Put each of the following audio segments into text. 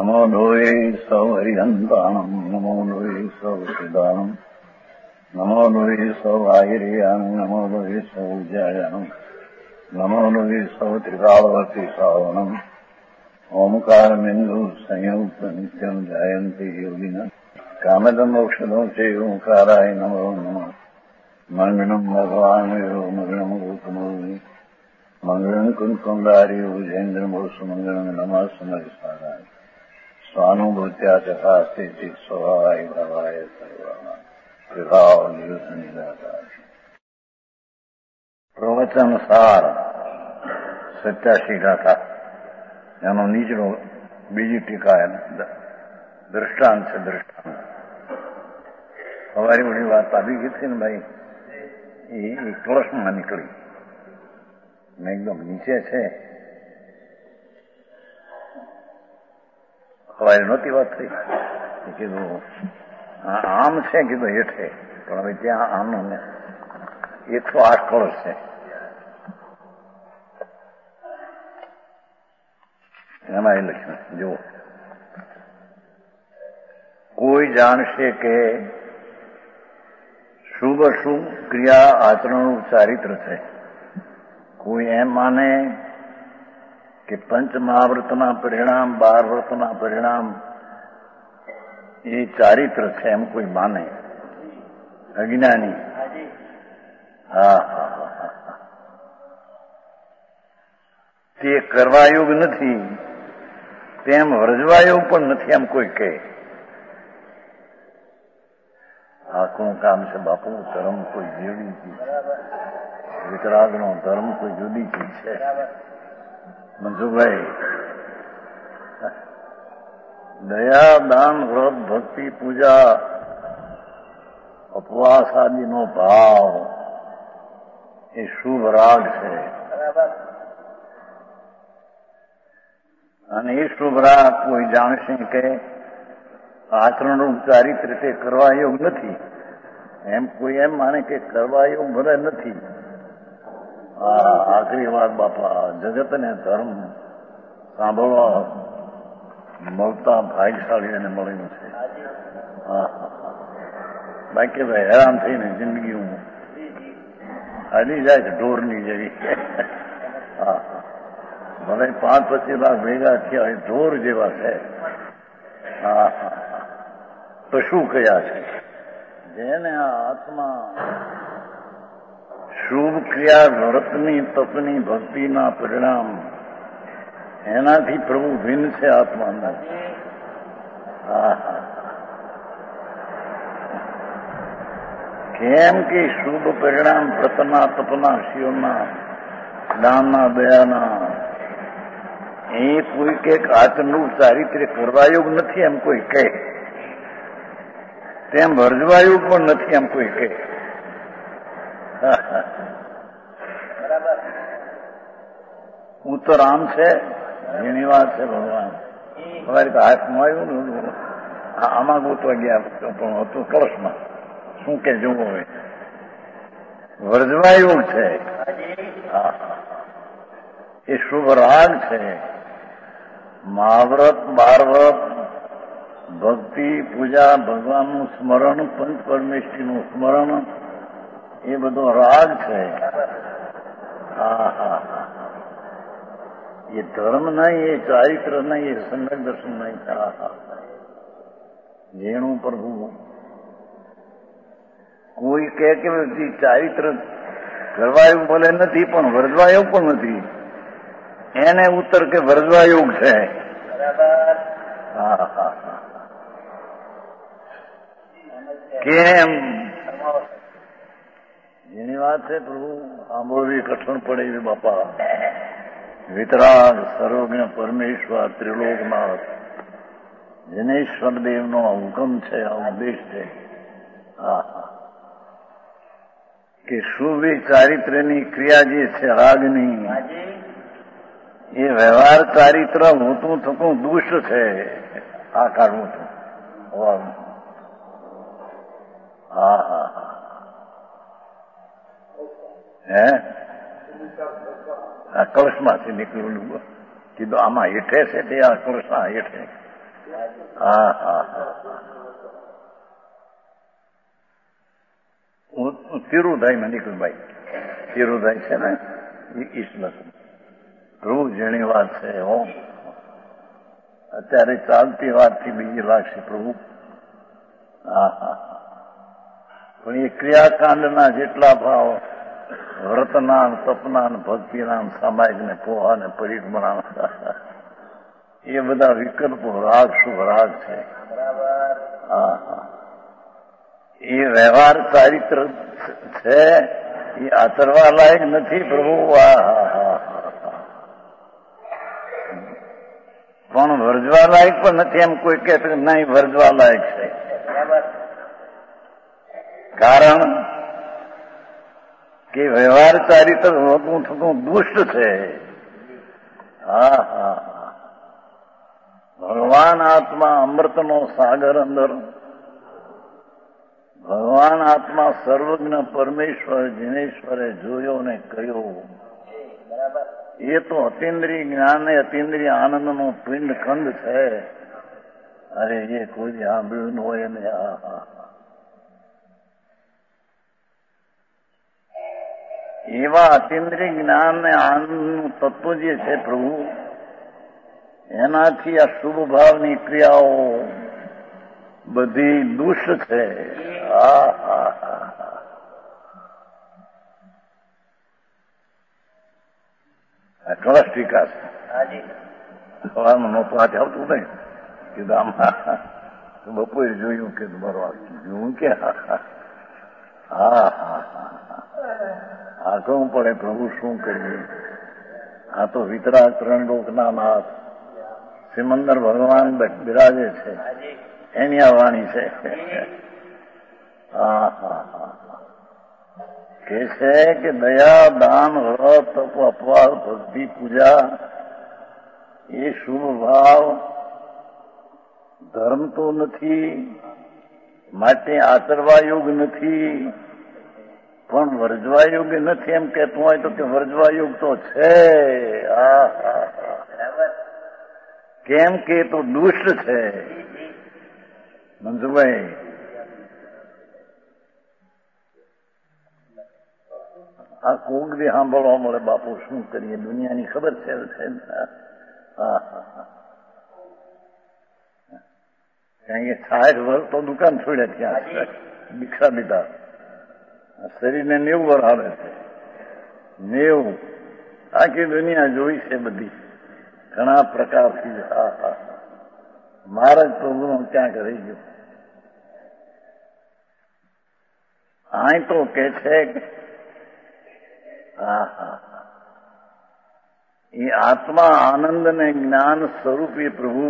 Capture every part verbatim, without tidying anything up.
નમો લોહે સૌ હરિહંતાણમ નમો લોહે સૌ સિદ્ધાણમ નમો લોહે સૌ આહિર્યાણમ નમો લોહે સૌ જયાણમ નમો લોહે સૌ ત્રિકાળવતી શ્રાવણમ ઓમકાર બિંદુ સંયુક્ત નિત્યમ જાયંતી યોગિના કામદમ ઔષધો છે ઓંકારાય નમો નમઃ મંગળમ ભગવાન મંગળમ ગોતમોહિ મંગળમ કુંકુંડારી ઉજેન્દ્રમોષ મંગળમ નમઃ સમયસારાય સ્વાનુભૂત્યા ચકાસ્તે સ્વભાવાય ભાવાય સર્વા વિભાવ નિયુત નિરાકાર પ્રવચન સાર સત્યાસી ગાથા એનો નીચનો બીજી ટીકા દ્રષ્ટાંત છે. દ્રષ્ટાંત સવારી બધી વાત આવી ગઈ હતી ને ભાઈ, એ કળશમાં નીકળી ને એકદમ નીચે છે. સવારે નહોતી વાત થઈ, કીધું આમ છે, કીધું હેઠે, પણ હવે ત્યાં આમનો ને એકસો આઠ કળશ છે. એમાં એ લખ્યું, જુઓ, કોઈ જાણશે કે શુભ અશુભ ક્રિયા આચરણનું ચારિત્ર છે. કોઈ એમ માને કે પંચ મહાવ્રતના પરિણામ, બાર વ્રતના પરિણામ એ ચારિત્ર છે, એમ કોઈ માને, અજ્ઞાની. હા હા હા હા તે કરવાયોગ નથી, તેમ વ્રજવાયોગ પણ નથી, એમ કોઈ કહે. આખું કામ છે બાપુ. ધર્મ કોઈ જુદી ચીજ છે, વિતરાગનો ધર્મ કોઈ જુદી ચીજ છે. મંજુભાઈ, દયા, દાન, વ્રત, ભક્તિ, પૂજા, ઉપવાસ આદિનો ભાવ એ શુભ રાગ છે. અને એ શુભ રાગ કોઈ જાણશે કે આચરણનું ચારિત્ર તે કરવા યોગ નથી, એમ કોઈ એમ માને કે કરવા યોગ ભલે નથી. આ આખરી વાત બાપા, જગતને ધર્મ સાંભળવા મળતા ભાગ્યશાળી એને મળ્યું છે. હા બાકી ભાઈ હેરાન થઈને જિંદગી હું હાલી જાય છે ઢોરની જેવી. હા ભલે પાંચ પચીસ લાખ ભેગા થયા હોય, ઢોર જેવા છે. હા હા પશુ કયા છે. જેને આ આત્મા શુભ ક્રિયા, વ્રતની, તપની, ભક્તિના પરિણામ એનાથી પ્રભુ ભિન્ન છે આત્માના. હા હા કેમ કે શુભ પરિણામ વ્રતના, તપના, શિવના, દાનના, દયાના એ કોઈ કે આચરણનું ચારિત્ર કરવાયોગ નથી, એમ કોઈ કહે. તેમ વર્જવાયોગ પણ નથી, એમ કોઈ કહે. ઉત્તર આમ છે, જેની વાત છે ભગવાન. તમારી હાથમાં આવ્યું ને, આમાં ગોતવા ગયા પણ હતું કળશમાં. શું કે જોવું હોય, વર્જવાયોગ છે. હા એ શુભ રાગ છે. મહાવ્રત, બારવ્રત, ભક્તિ, પૂજા, ભગવાનનું સ્મરણ, પંચ પરમેશ્વરીનું સ્મરણ એ બધો રાગ છે. હા હા હા એ ધર્મ નહીં, એ ચારિત્ર નહીં, એ સમ્યક દર્શન નહીં. હા હા જેનું પ્રભુ કોઈ કહે કે ચારિત્ર કરવાયું ભલે નથી, પણ વર્જવાયું પણ નથી, એને ઉત્તર કે વર્જવાયોગ છે. હા હા હા કેમ જેની વાત છે પ્રભુ સાંભળવી કઠણ પડે એવી બાપા. વિતરાગ, સર્વજ્ઞ પરમેશ્વર, ત્રિલોકનાથ, જનેશ્વર દેવનો હુકમ છે, આ ઉપદેશ છે. હા હા કે શુભ ચારિત્રની ક્રિયા જે છે રાગની, એ વ્યવહાર ચારિત્ર હોતું થતું દુષ્ટ છે. આ કાઢવું હતું. હા હા હા હે આ કળશમાંથી નીકળેલું કીધું આમાં હેઠે છે તે આ કળશના હેઠે. હા હા હા ચિરુભાઈ મનિકભાઈ ચિરુભાઈ છે ને ઈશ્વર પ્રભુ જેની વાત છે હો અત્યારે ચાલતી વાતથી બીજી લાગશે પ્રભુ. હા હા પણ એ ક્રિયાકાંડના જેટલા ભાવ વ્રતના તપના ભક્તિના સામાયિક ને પોહા ને પરિક્રમણા એ બધા વિકલ્પો રાગ શુભ રાગ છે. હા હા એ વ્યવહાર ચારિત્ર છે એ આચરવા લાયક નથી પ્રભુ. પણ વર્જવા લાયક પણ નથી એમ કોઈ કહે નહીં વર્જવા લાયક છે. કારણ કે વ્યવહાર ચારિત્ર હોતું થતું દુષ્ટ છે. હા હા ભગવાન આત્મા અમૃતનો સાગર અંદર ભગવાન આત્મા સર્વજ્ઞ પરમેશ્વર જીનેશ્વરે જોયો ને કહ્યો એ તો અતિન્દ્રિય જ્ઞાન ને અતિન્દ્રિય આનંદનો પિંડ ખંડ છે. અરે એ કોઈ સાંભળ્યું ન હોય ને હા હા એવા અતિન્દ્રિય જ્ઞાન ને આનંદનું તત્વ જે છે પ્રભુ એનાથી આ શુભ ભાવની ક્રિયાઓ બધી દુષ્ટ છે. હા હા હા કળશ ટીકા છે. સવારમાં નહોતું આજે આવતું નહીં કીધું આમાં બપોરે જોયું કે બરોબર જોયું કે હા હા હા હા હા કહું પડે પ્રભુ શું કરીએ. આ તો વિતરાગ ત્રણ લોકના નાથ સિમંદર ભગવાન બિરાજે છે એની આ વાણી છે. હા હા હા કે છે કે દયા દાન વ્રત તપ અપવાદ ભક્તિ પૂજા એ શુભ ભાવ ધર્મ તો નથી માટે આચરવા યોગ નથી પણ વર્જવા યોગ નથી એમ કહેતું હોય તો કે વર્જવા યોગ તો છે. હા હા કેમ કે તો દુષ્ટ છે. મંજુભાઈ આ કોક બી સાંભળવા મળે બાપુ શું કરીએ દુનિયાની ખબર છે. હા હા કારણ કે સાઠ વર્ષ તો દુકાન છોડ્યા ત્યાં દીક્ષા લીધા શરીરને નેવું વર્ષ આવે છે. નેવું આખી દુનિયા જોઈ છે બધી ઘણા પ્રકારથી. હા હા મહારાજ પ્રભુનું ક્યાંક રહી ગયું. અહીં તો કે છે હા હા એ આત્મા આનંદ ને જ્ઞાન સ્વરૂપી પ્રભુ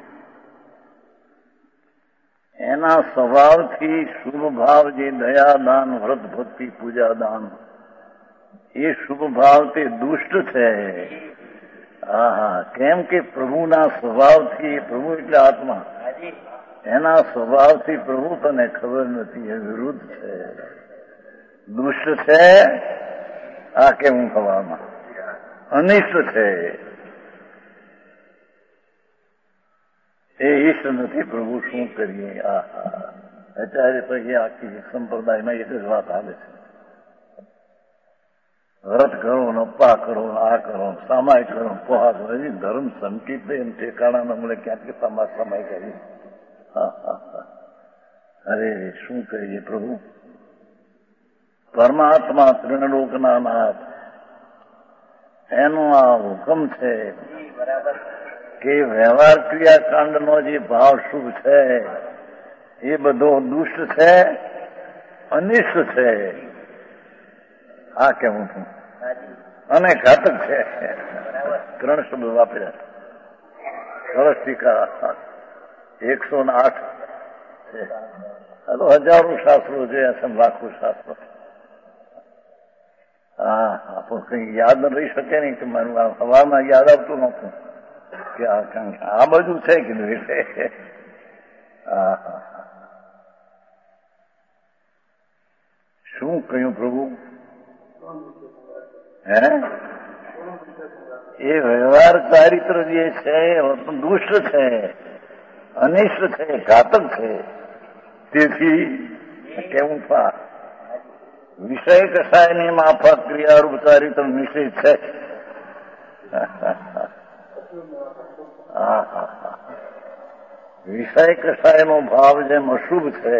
એના સ્વભાવથી શુભ ભાવ જે દયા દાન વ્રત ભક્તિ પૂજા દાન એ શુભ ભાવ તે દુષ્ટ છે. હા હા કેમ કે પ્રભુના સ્વભાવથી પ્રભુ એટલે આત્મા એના સ્વભાવથી પ્રભુ તને ખબર નથી એ વિરુદ્ધ છે દુષ્ટ છે. આ કેવું ખવામાં અનિષ્ટ છે. એ ઈષ્ટ નથી પ્રભુ શું કરીએ. આ અત્યારે પછી આખી સંપ્રદાયમાં એક જ વાત આવે છે વ્રત કરો ને અપ્પા કરો આ કરો સામાય કરો પોહા કરો હજી ધર્મ સંકિત એમ ઠેકાણા મળે ક્યાંથી સમા સમય કરી. હા હા હા અરે શું કરીએ પ્રભુ. પરમાત્મા ત્રિલોકના નાથ એનો આ હુકમ છે કે વ્યવહાર ક્રિયાકાંડનો જે ભાવ શુભ છે એ બધો દુષ્ટ છે અનિષ્ટ છે. આ કેવું છું અને ઘાતક છે. ત્રણ શબ્દ વાપર્યા સરસ ટીકા એકસો ને આઠ છે. આ તો હજારો શાસ્ત્રો જોયા છે લાખો શાસ્ત્રો. હા હા પણ કઈ યાદ ન રહી શકે નહીં કે મારું આ હવામાં યાદ આવતું નહોતું કે આ કંઈક આ બધું છે કે નહીં. હા હા શું કહ્યું પ્રભુ હે એ વ્યવહાર ચારિત્ર જે છે એ દુષ્ટ છે. અનિષ્ટ છે, ઘાતક છે. તેથી કેવું પા વિષય કસાયની માફક ક્રિયારૂપ ચારિત્ર નિશ્ચિત છે. વિષય કસાયનો ભાવ જેમ અશુભ છે,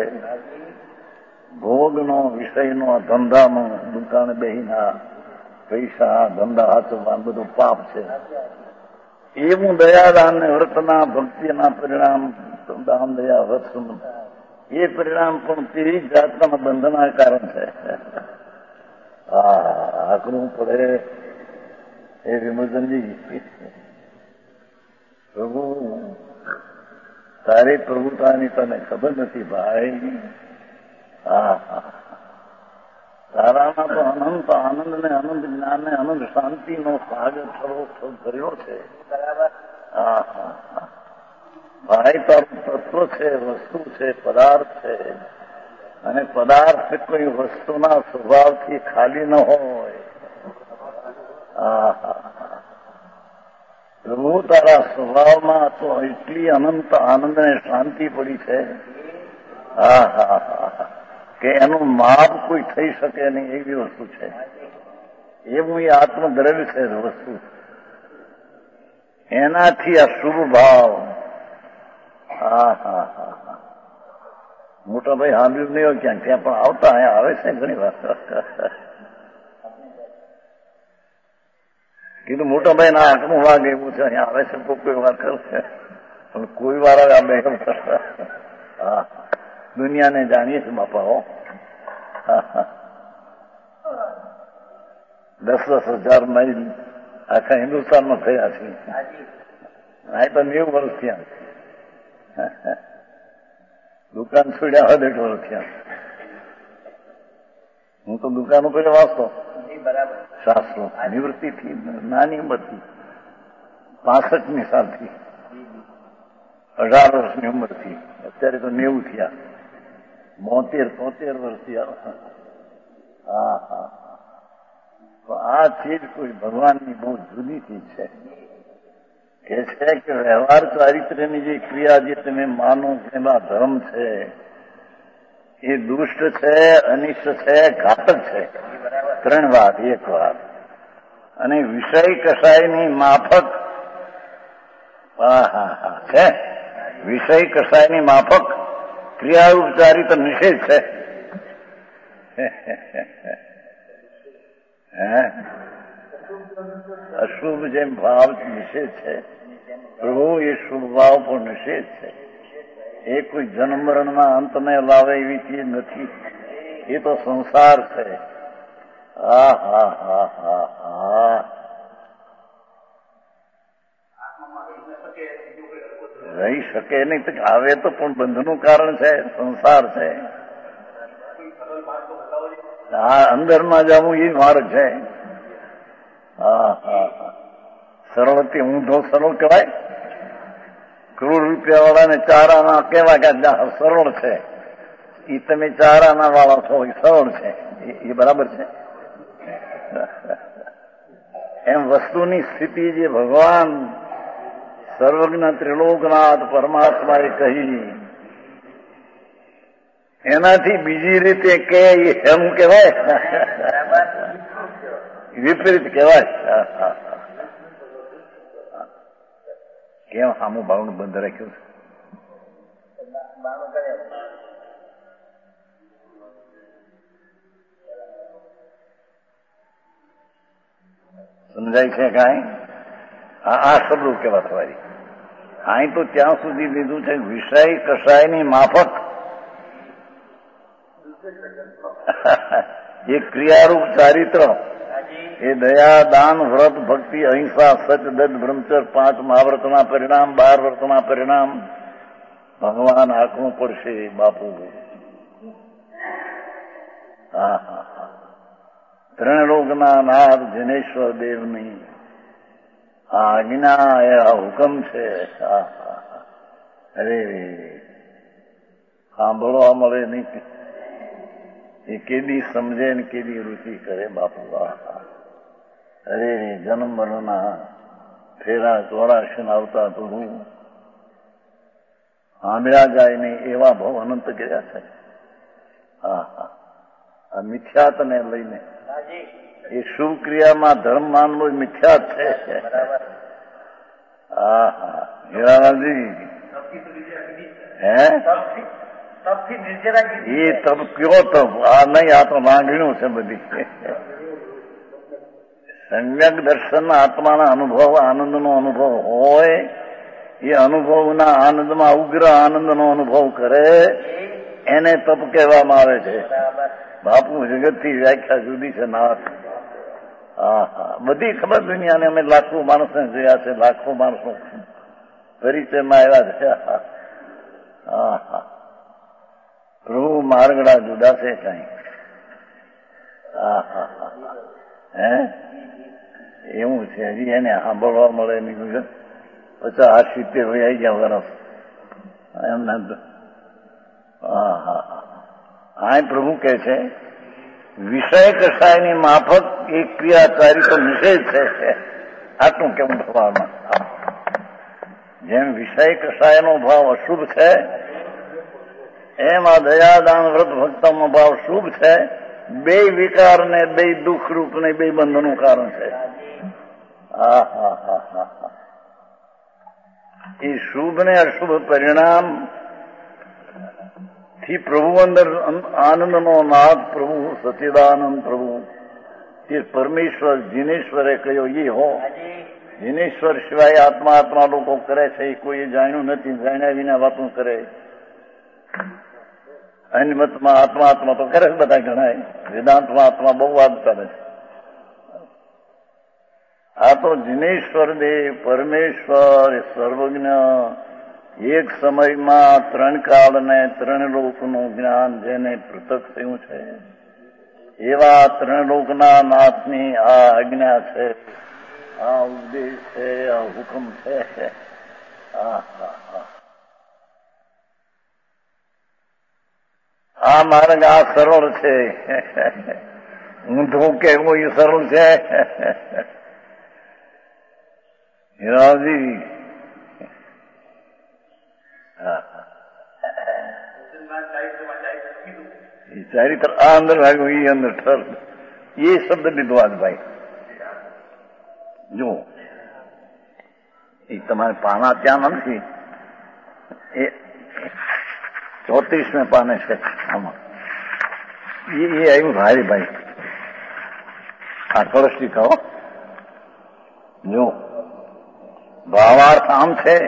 ભોગનો વિષયનો ધંધાનો દુકાન બેહીના પૈસા ધંધા હાચવા બધું પાપ છે. એવું દયાદાન ને વ્રતના ભક્તિના પરિણામ દાન દયા વ્રત એ પરિણામ પણ તેવી જાતના બંધના કારણ છે. હા આકરું પડે એ વિમોચનજી. પ્રભુ તારી પ્રભુતાની તને ખબર નથી ભાઈ. હા તારામાં તો અનંત આનંદ ને અનંત જ્ઞાન ને અનંત શાંતિનો સાગર થરો ભર્યો છે. હા હા ભાઈ તારું તત્વ છે, વસ્તુ છે, પદાર્થ છે. અને પદાર્થ કોઈ વસ્તુના સ્વભાવથી ખાલી ન હોય. હા પ્રભુ તારા સ્વભાવમાં તો એટલી અનંત આનંદ અને શાંતિ પડી છે. હા હા હા કે એનું માપ કોઈ થઈ શકે નહીં એવી વસ્તુ છે. એવું એ આત્મદ્રવ્ય છે વસ્તુ. એનાથી આ શુભ ભાવ. હા હા હા હા મોટા ભાઈ સાંભળ્યું નહીં હોય ક્યાંક, ત્યાં પણ આવતા અહીંયા આવે છે ઘણી વાર. કીધું મોટા ભાઈ ના આંખનું વાગે એવું છે, અહીંયા આવે છે કોઈ વાર કરશે પણ કોઈ વાર આવે અમે. હા દુનિયાને જાણીએ છીએ બાપાઓ. દસ દસ હજાર માઇલ આખા હિન્દુસ્તાનમાં થયા છે. આ તો નેવું વર્ષ થયા. દુકાન છોડ્યા હોય દેઢ વર્ષ થયા. હું તો દુકાનો પેલા વાંચતો શાસ્ત્રો નિવૃત્તિથી નાની ઉંમરથી પાસઠની સાલથી અઢાર વર્ષની ઉંમરથી અત્યારે તો નેવું થયા. બોતેર તોતેર વર્ષ થયા. હા હા તો આ ચીજ કોઈ ભગવાનની બહુ જુદી ચીજ છે. કે છે કે વ્યવહાર ચારિત્ર્યની જે ક્રિયા જે તમે માનો એમાં ધર્મ છે એ દુષ્ટ છે, અનિષ્ટ છે, ઘાતક છે. ત્રણ વાત એક વાત. અને વિષય કસાયની માફક હા હા હા છે. વિષય કસાયની માફક ક્રિયારૂપ ચારિત્ર નિષેધ છે. હે અશુભ જેમ ભાવ નિષેધ છે, પ્રભુ એ શુભ ભાવ પણ નિષેધ છે. એ કોઈ જન્મ મરણના અંતને લાવે એવી ચીજ નથી. એ તો સંસાર છે. હા હા હા હા હા રહી શકે નહીં તો આવે તો પણ બંધનું કારણ છે, સંસાર છે. હા અંદરમાં જવું એ માર્ગ છે. હા હા હા સરળથી ઊંધો સરળ કહેવાય. કરોડ રૂપિયા વાળાને ચારાના કેવા કે સરળ છે, એ તમે ચારાના વાળા છો એ સરળ છે. એ બરાબર છે. એમ વસ્તુની સ્થિતિ જે ભગવાન સર્વજ્ઞ ત્રિલોકનાથ પરમાત્માએ કહી એનાથી બીજી રીતે કે એમ કહેવાય વિપરીત કહેવાય. કેમ સામું બાવનું બંધ રાખ્યું છે? સમજાય છે કાંઈ? હા આ શબ્દો કેવા થવાય. અહીં તો ત્યાં સુધી લીધું છે વિષય કસાયની માફક એ ક્રિયારૂપ ચારિત્ર એ દયા દાન વ્રત ભક્તિ અહિંસા સચ દત્ત બ્રહ્મચર પાંચ મહાવ્રતના પરિણામ બાર વ્રતના પરિણામ ભગવાન આંકવું પડશે બાપુ. હા હા હા ત્રણ લોકના નાથ જનેશ્વર દેવની આ આજ્ઞા એ આ હુકમ છે. હા હા હા અરે સાંભળવા મળે નહીં એ કેદી સમજે ને કેદી રુચિ કરે બાપુ. અરે જન્મ મરણના ફેરા ચોરાશી આવતા તો હું સાંભળ્યા જાય નહીં એવા ભાવ અનંત કર્યા છે. હા હા આ મિથ્યાતને લઈને એ શુભ ક્રિયામાં ધર્મ માનવો મિથ્યાત છે. હા હા હીરાલાલજી હે એ તપ કયો તપ? આ નહીં, આ તો માંગણીઓ છે બધી. સમ્યક દર્શન આત્માના અનુભવ આનંદનો અનુભવ હોય એ અનુભવના આનંદમાં ઉગ્ર આનંદનો અનુભવ કરે એને તપ કહેવામાં આવે છે. બાપુ જગતથી વ્યાખ્યા જુદી છે નાથ. હા હા બધી ખબર દુનિયાને અમે લાખો માણસને જોયા છે, લાખો માણસો પરિચયમાં આવ્યા છે. હા હા પ્રભુ માર્ગડા જુદા છે કઈ. હા હા હા હે એવું છે. હજી એને સાંભળવા મળે નહીં. પચાસ સિત્તેર આવી ગયા વરસ એમને. હા હા હા આ પ્રભુ કે છે વિષય કસાયની માફક એક ક્રિયાકારી તો નિષેધ છે. આટલું કેવું થવામાં? જેમ વિષય કસાયનો ભાવ અશુભ છે એમાં દયાદાન વ્રત ભક્તનો ભાવ શુભ છે. બે વિકાર ને બે દુઃખ રૂપ ને બે બંધનું કારણ છે. હા હા હા હા હા એ શુભ ને અશુભ પરિણામ થી પ્રભુ અંદર આનંદનો નાદ પ્રભુ સચિદાનંદ પ્રભુ એ પરમેશ્વર જીનેશ્વરે કહ્યો એ હો. જીનેશ્વર સિવાય આત્મા આત્મા લોકો કરે છે એ કોઈ જાણ્યું નથી. જાણ્યા વિના વાતો કરે. અન્યમતમાં આત્મા આત્મા તો કરે છે બધા ઘણા. વેદાંતમાં આત્મા બહુ વાત કરે છે. આ તો જીનેશ્વર દેવ પરમેશ્વર સર્વજ્ઞ એક સમયમાં ત્રણ કાળ ને ત્રણ લોકનું જ્ઞાન જેને પૃથક થયું છે એવા ત્રણ લોકના નાથની આ આજ્ઞા છે, આ ઉપદેશ છે, આ હુકમ છે. હા હા હા આ માર્ગ આ સરળ છે. ઊંધું કહેવું એ સરળ છે. હીરાજી ચારિત્ર આ અંદર લાગ્યું એ અંદર ઠર એ શબ્દ લીધો આજ ભાઈ. જો એ તમારે પાના ત્યાં નથી, એ ચોત્રીસમે પાને છે આમાં. એ આવ્યું ભાઈ ભાઈ આ કળશી કહો. જો ભાવાર્થ આમ છે.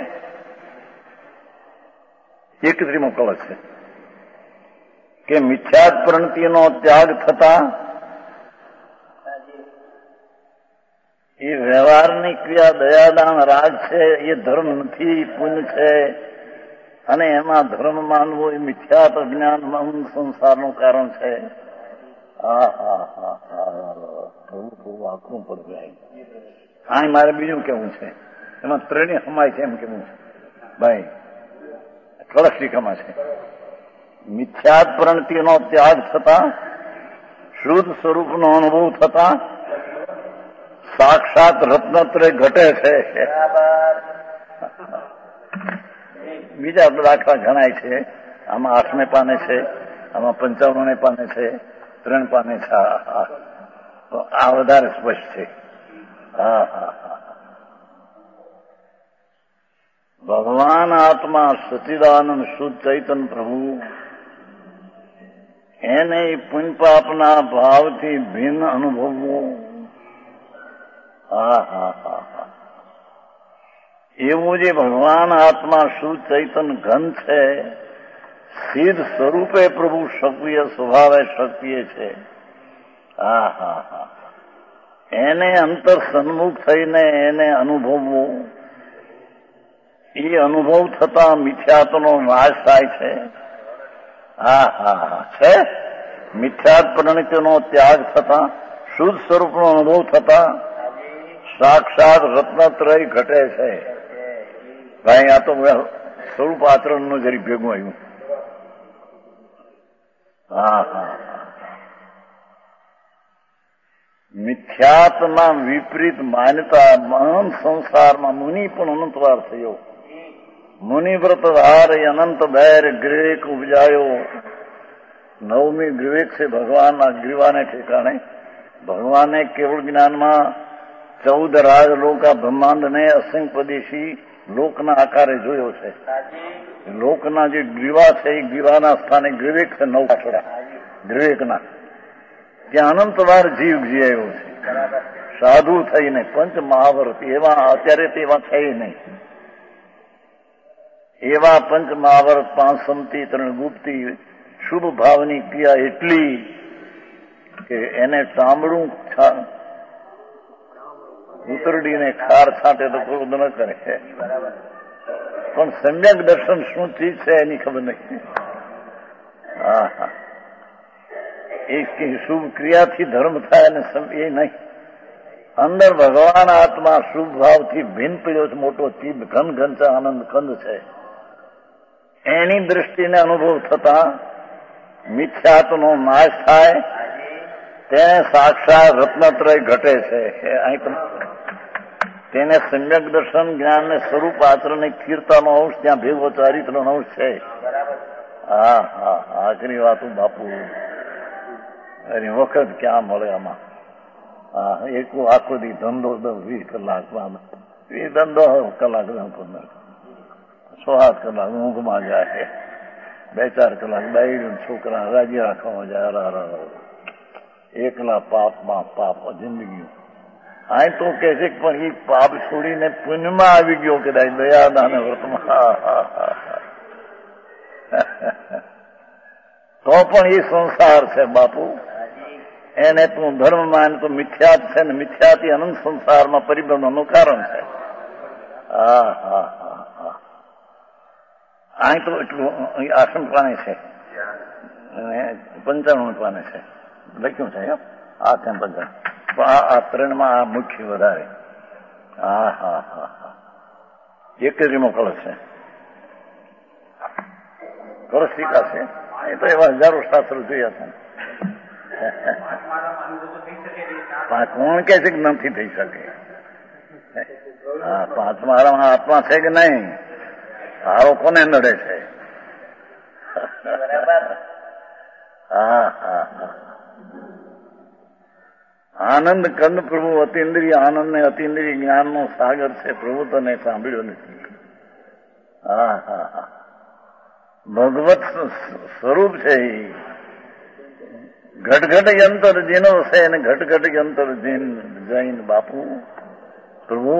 એકત્રીમો કળશ છે કે મિથ્યાત પ્રણતિનો ત્યાગ થતા એ વ્યવહારની ક્રિયા દયાદાન રાગ છે એ ધર્મ નથી, પુણ્ય છે. અને એમાં ધર્મ માનવું એ મિથ્યાત અજ્ઞાન સંસારનું કારણ છે. હા હા હા હા થોડું થોડું આખરું પડતું. હા મારે બીજું કેવું છે એમાં ત્રણેય સમાય છે એમ કેવું છે ભાઈ. કળશિકામાં છે મિથ્યાત પ્રણતિનો ત્યાગ થતા શુદ્ધ સ્વરૂપનો અનુભવ થતા સાક્ષાત રત્નત્રય ઘટે છે. બીજા દાખલા ઘણાય છે. આમાં આઠમે પાને છે, આમાં પંચાવને પાને છે, ત્રણ પાને છે. આ વધારે સ્પષ્ટ છે. હા હા હા ભગવાન આત્મા સચિદાનંદ શુદ્ધ ચૈતન પ્રભુ એને પુણ્ય પાપના ભાવથી ભિન્ન અનુભવવું. હા હા હા હા એવું જે ભગવાન આત્મા શુદ્ધ ચૈતન ઘન છે, સિદ્ધ સ્વરૂપે પ્રભુ સક્રિય સ્વભાવે સક્રિય છે. હા હા હા એને અંતર સન્મુખ થઈને એને અનુભવવું. એ અનુભવ થતા મિથ્યાત્વનો નાશ થાય છે. હા હા હા છે. મિથ્યાત પ્રણતિનો ત્યાગ થતા શુદ્ધ સ્વરૂપનો અનુભવ થતા સાક્ષાત રત્નત્રય ઘટે છે. ભાઈ આ તો સ્વરૂપ આચરણનું જરી ભેગું આવ્યું. હા હા મિથ્યાત્વના વિપરીત માન્યતા મહાન સંસારમાં મુનિ પણ અનંતવાર થયો. મુનિવ્રત ધાર અનંત બૈર ગ્રીવેક ઉપજાયો. નવમી ગ્રીવેક છે ભગવાનના ગ્રીવાને ઠેકાણે. ભગવાને કેવળ જ્ઞાનમાં ચૌદ રાજલોકા બ્રહ્માંડને અસંખ્યપદેશી લોકના આકારે જોયો છે. લોકના જે ગ્રીવા છે એ ગ્રીવાના સ્થાને ગ્રીવેક છે. નવ પાછળ ગ્રીવેકના ત્યાં અનંતવાર જીવ જીવ્યો છે. સાધુ થઈને પંચ મહાવર્ત એવા અત્યારે તેવા છે નહીં. એવા પંચ મહાવર્ત પાંચ સમતી ત્રણ ગુપ્તી શુભ ભાવની ક્રિયા એટલી કે એને ચામડું ઉતરડીને ખાર છાંટે તો ક્રોધ ન કરે. પણ સમ્યક દર્શન શું ચીજ છે એની ખબર નથી. હા હા એ શુભ ક્રિયાથી ધર્મ થાય ને એ નહીં. અંદર ભગવાન આત્મા શુભ ભાવથી ભિન્ન પીડ્યો છે. મોટો ચીજ ઘન ઘન છે. આનંદ કંદ છે. એની દ્રષ્ટિને અનુભવ થતા મિથ્યાત્વનો નાશ થાય. તેને સાક્ષાત રત્નત્રય ઘટે છે. તેને સમ્યક દર્શન જ્ઞાન ને સ્વરૂપ આચરણ સ્થિરતાનો અંશ ત્યાં ભેગો ચારિત્રનો અંશ છે. હા હા આખરી વાતું બાપુ એની વખત ક્યાં મળે આમાં. હા એક આખો દી ધંધો દસ વીસ કલાકમાં એ ધંધો કલાક પંદર સો સાત કલાક ઊંઘમાં જાય. બે ચાર કલાક બાઈ છોકરા રાજી રાખવામાં જાય. એકલા પાપમાં પાપ જિંદગી. આ તો કે છે પણ એ પાપ છોડીને પુણ્યમાં આવી ગયો કદાચ દયાદાન વ્રતમાં તો પણ એ સંસાર છે બાપુ. એને તું ધર્મ માન તો મિથ્યાત છે ને મિથ્યાથી અનંત સંસારમાં પરિભ્રમણનું કારણ છે. હા હા હા હા અહીં તો એટલું આસન પાને છે પંચાણું પાને છે લખ્યું છે. આ તેમ પંચાણું પણ આ ત્રણમાં આ મુખ્ય વધારે. હા હા હા હા એકત્રીમો કળશ છે. કળશ ટીકા છે એ તો એવા હજારો શાસ્ત્રો જોયા છે. કોણ કે છે કે નથી થઈ શકે. હા પાંચમા આત્મા છે કે નહીં સારો કોને નડે છે. હા હા હા આનંદ કંદ પ્રભુ અતિન્દ્રિય આનંદ ને અતિન્દ્રિય જ્ઞાન નો સાગર છે. પ્રભુ તને સાંભળ્યો નથી. હા હા હા ભગવત સ્વરૂપ છે. ઘટઘટ યંતર જેનો છે એને ઘટઘટ યંતર જૈન બાપુ પ્રભુ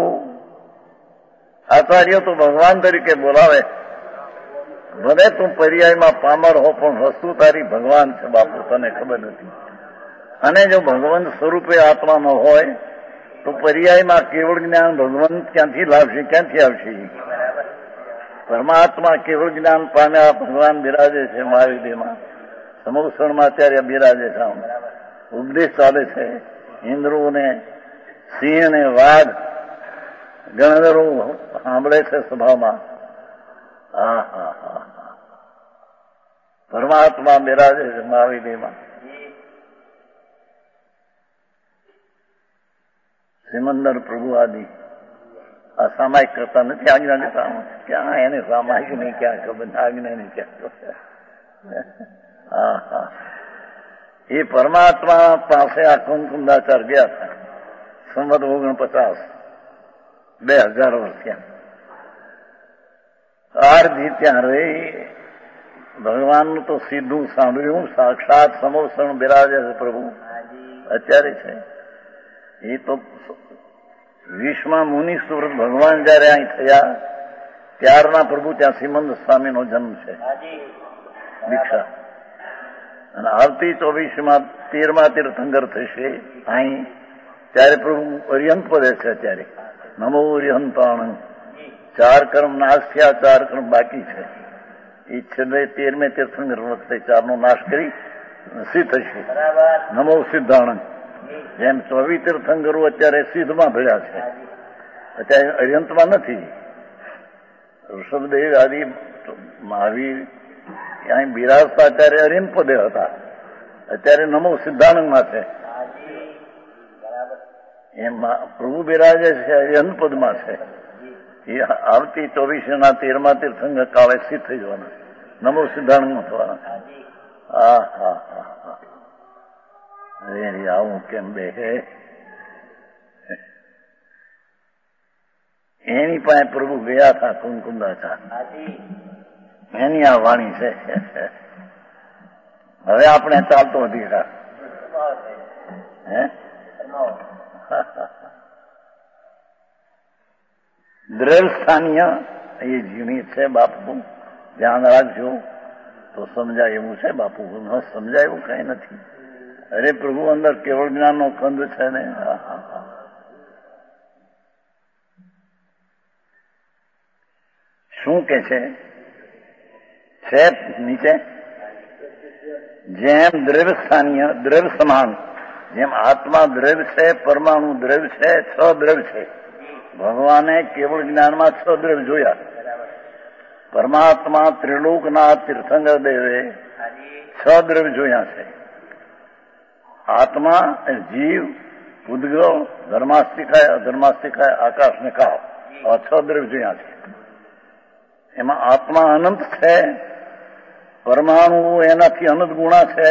આચાર્ય તો ભગવાન તરીકે બોલાવે. ભલે તું પર્યાયમાં પામર હો પણ વસ્તુ તારી ભગવાન છે બાપુ તને ખબર નથી. અને જો ભગવાન સ્વરૂપે આત્મા ન હોય તો પર્યાયમાં કેવળ જ્ઞાન ભગવાન ક્યાંથી લાવશે ક્યાંથી આવશે. પરમાત્મા કેવળ જ્ઞાન પામ્યા ભગવાન બિરાજે છે મહાવિદ્યમાં સમોસણમાં અત્યારે બિરાજે છે. ઉપદેશ ચાલે છે. ઇન્દ્રો ને સિંહ ને વાઘ ગણધરો સાંભળે છે સભામાં. હા હા હા હા પરમાત્મા બિરાજે છે મહાવિદ્યમાં. સિમંદર પ્રભુ આદિ આ સામાયિક કરતા નથી. આજ્ઞા લેતા ક્યાં એને સામાયિક નહીં ક્યાં ખબર આજ્ઞા નહીં ક્યાં. હા હા એ પરમાત્મા પાસે આ કુમકુંદાચાર ગયા હતા સંવત ઓગણપચાસ બે હજાર વર્ષ ત્યાં આરજી ત્યાં રહી. ભગવાનનું તો સીધું સાંભળ્યું. સાક્ષાત સમોસણ બિરાજે છે પ્રભુ અત્યારે છે. એ તો વિશ્વમાં મુનિ સુરત ભગવાન જયારે અહીં થયા ત્યારના પ્રભુ ત્યાં સિમંદ સ્વામીનો જન્મ છે. દીક્ષા અને આવતી ચોવીસમાં તેરમા તીર્થંકર થશે અહીં ત્યારે પ્રભુ અરિહંત પદે છે. અત્યારે નમો અરિહંતાણ ચાર કર્મ નાશ થયા. ચાર કર્મ બાકી છે. એ છેલ્લે તેરમે તીર્થંકર વખતે ચારનો નાશ કરી સિદ્ધ થશે. નમો સિદ્ધાણંદ જેમ ચોવીસ તીર્થંકરો અત્યારે સિદ્ધમાં ભેળ્યા છે. અત્યારે અરિહંતમાં નથી. ઋષભદેવ આદિ મહાવીર અહીં બિરાજતા ત્યારે અરિહંત પદે હતા. અત્યારે નમો સિદ્ધાનંદમાં છે. એમ પ્રભુ બિરાજે છે અરિહંત પદમાં છે. એ આવતી ચોવીસના તેરમા તીર્થંકર કાળે સિદ્ધ થઈ જવાના, નમો સિદ્ધાંતમાં થવાના. હા હા હા હા અરે આવું કેમ બે એની પાસે પ્રભુ ગયા હતા કુમકુંદાચા, એની આ વાણી છે. હવે આપણે ચાલતો અધિકાર હે દ્રવ્ય સ્થાનીય એ ઝીણી છે બાપુ, ધ્યાન રાખજો તો સમજાય એવું છે બાપુ, ન સમજાય એવું કઈ નથી. અરે પ્રભુ અંદર કેવળ જ્ઞાનનો કંદ છે ને. શું કે છે છે નીચે, જેમ દ્રવ્ય સ્થાનીય દ્રવ્ય સમાન, જેમ આત્મા દ્રવ્ય છે, પરમાણુ દ્રવ્ય છે, છ દ્રવ્ય છે. ભગવાને કેવળ જ્ઞાનમાં છ દ્રવ્ય જોયા. પરમાત્મા ત્રિલોકના તીર્થંકર દેવે છ દ્રવ્ય જોયા છે. આત્મા, જીવ, ઉદ્ગવ, ધર્માસ્તિકાય, અધર્માસ્તિકાય, આકાશ ને કાળ, આ છ દ્રવ્ય જોયા છે. એમાં આત્મા અનંત છે, પરમાણુ એનાથી અનંત ગુણા છે,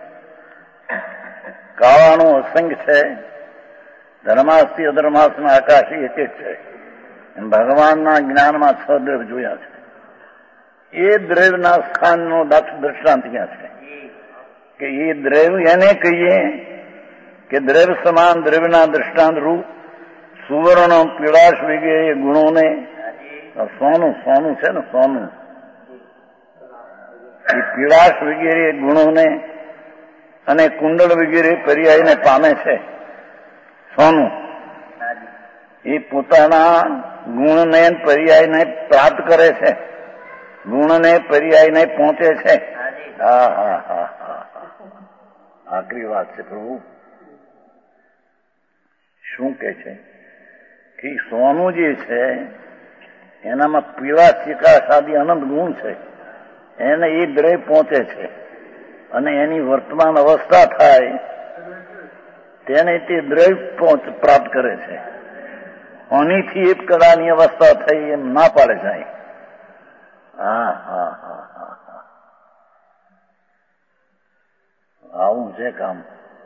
કાળાનું અસંખ્ય છે, ધર્માસ્તિ અધર્માસના આકાશી એક એક છે. ભગવાનના જ્ઞાનમાં છ દ્રવ્ય જોયા છે. એ દ્રવ્યના સ્થાનનો દ્રષ્ટાંત ક્યાં છે કે એ દ્રવ્ય એને કહીએ કે દ્રવ્ય સમાન દ્રવ્યના દ્રષ્ટાંત રૂપ સુવર્ણ, પીળાશ વગેરે ગુણોને, સોનું સોનું છે ને સોનું, એ પીળાશ વગેરે ગુણોને અને કુંડળ વગેરે પર્યાયને પામે છે. સોનું એ પોતાના ગુણને પર્યાયને પ્રાપ્ત કરે છે, ગુણને પર્યાયને પહોંચે છે. હા હા હા હા આખરી વાત છે પ્રભુ. શું કે છે કે સોનું જે છે એનામાં પીળા ચિકાસ આદિ અનંત ગુણ છે, એને એ દ્રવ્ય પહોંચે છે અને એની વર્તમાન અવસ્થા થાય તેને તે દ્રવ્ય પહોંચ પ્રાપ્ત કરે છે. અનીથી એક કદાની અવસ્થા થઈ એમ ના પાડે જાય. હા હા હા હા હા આવું છે કામ.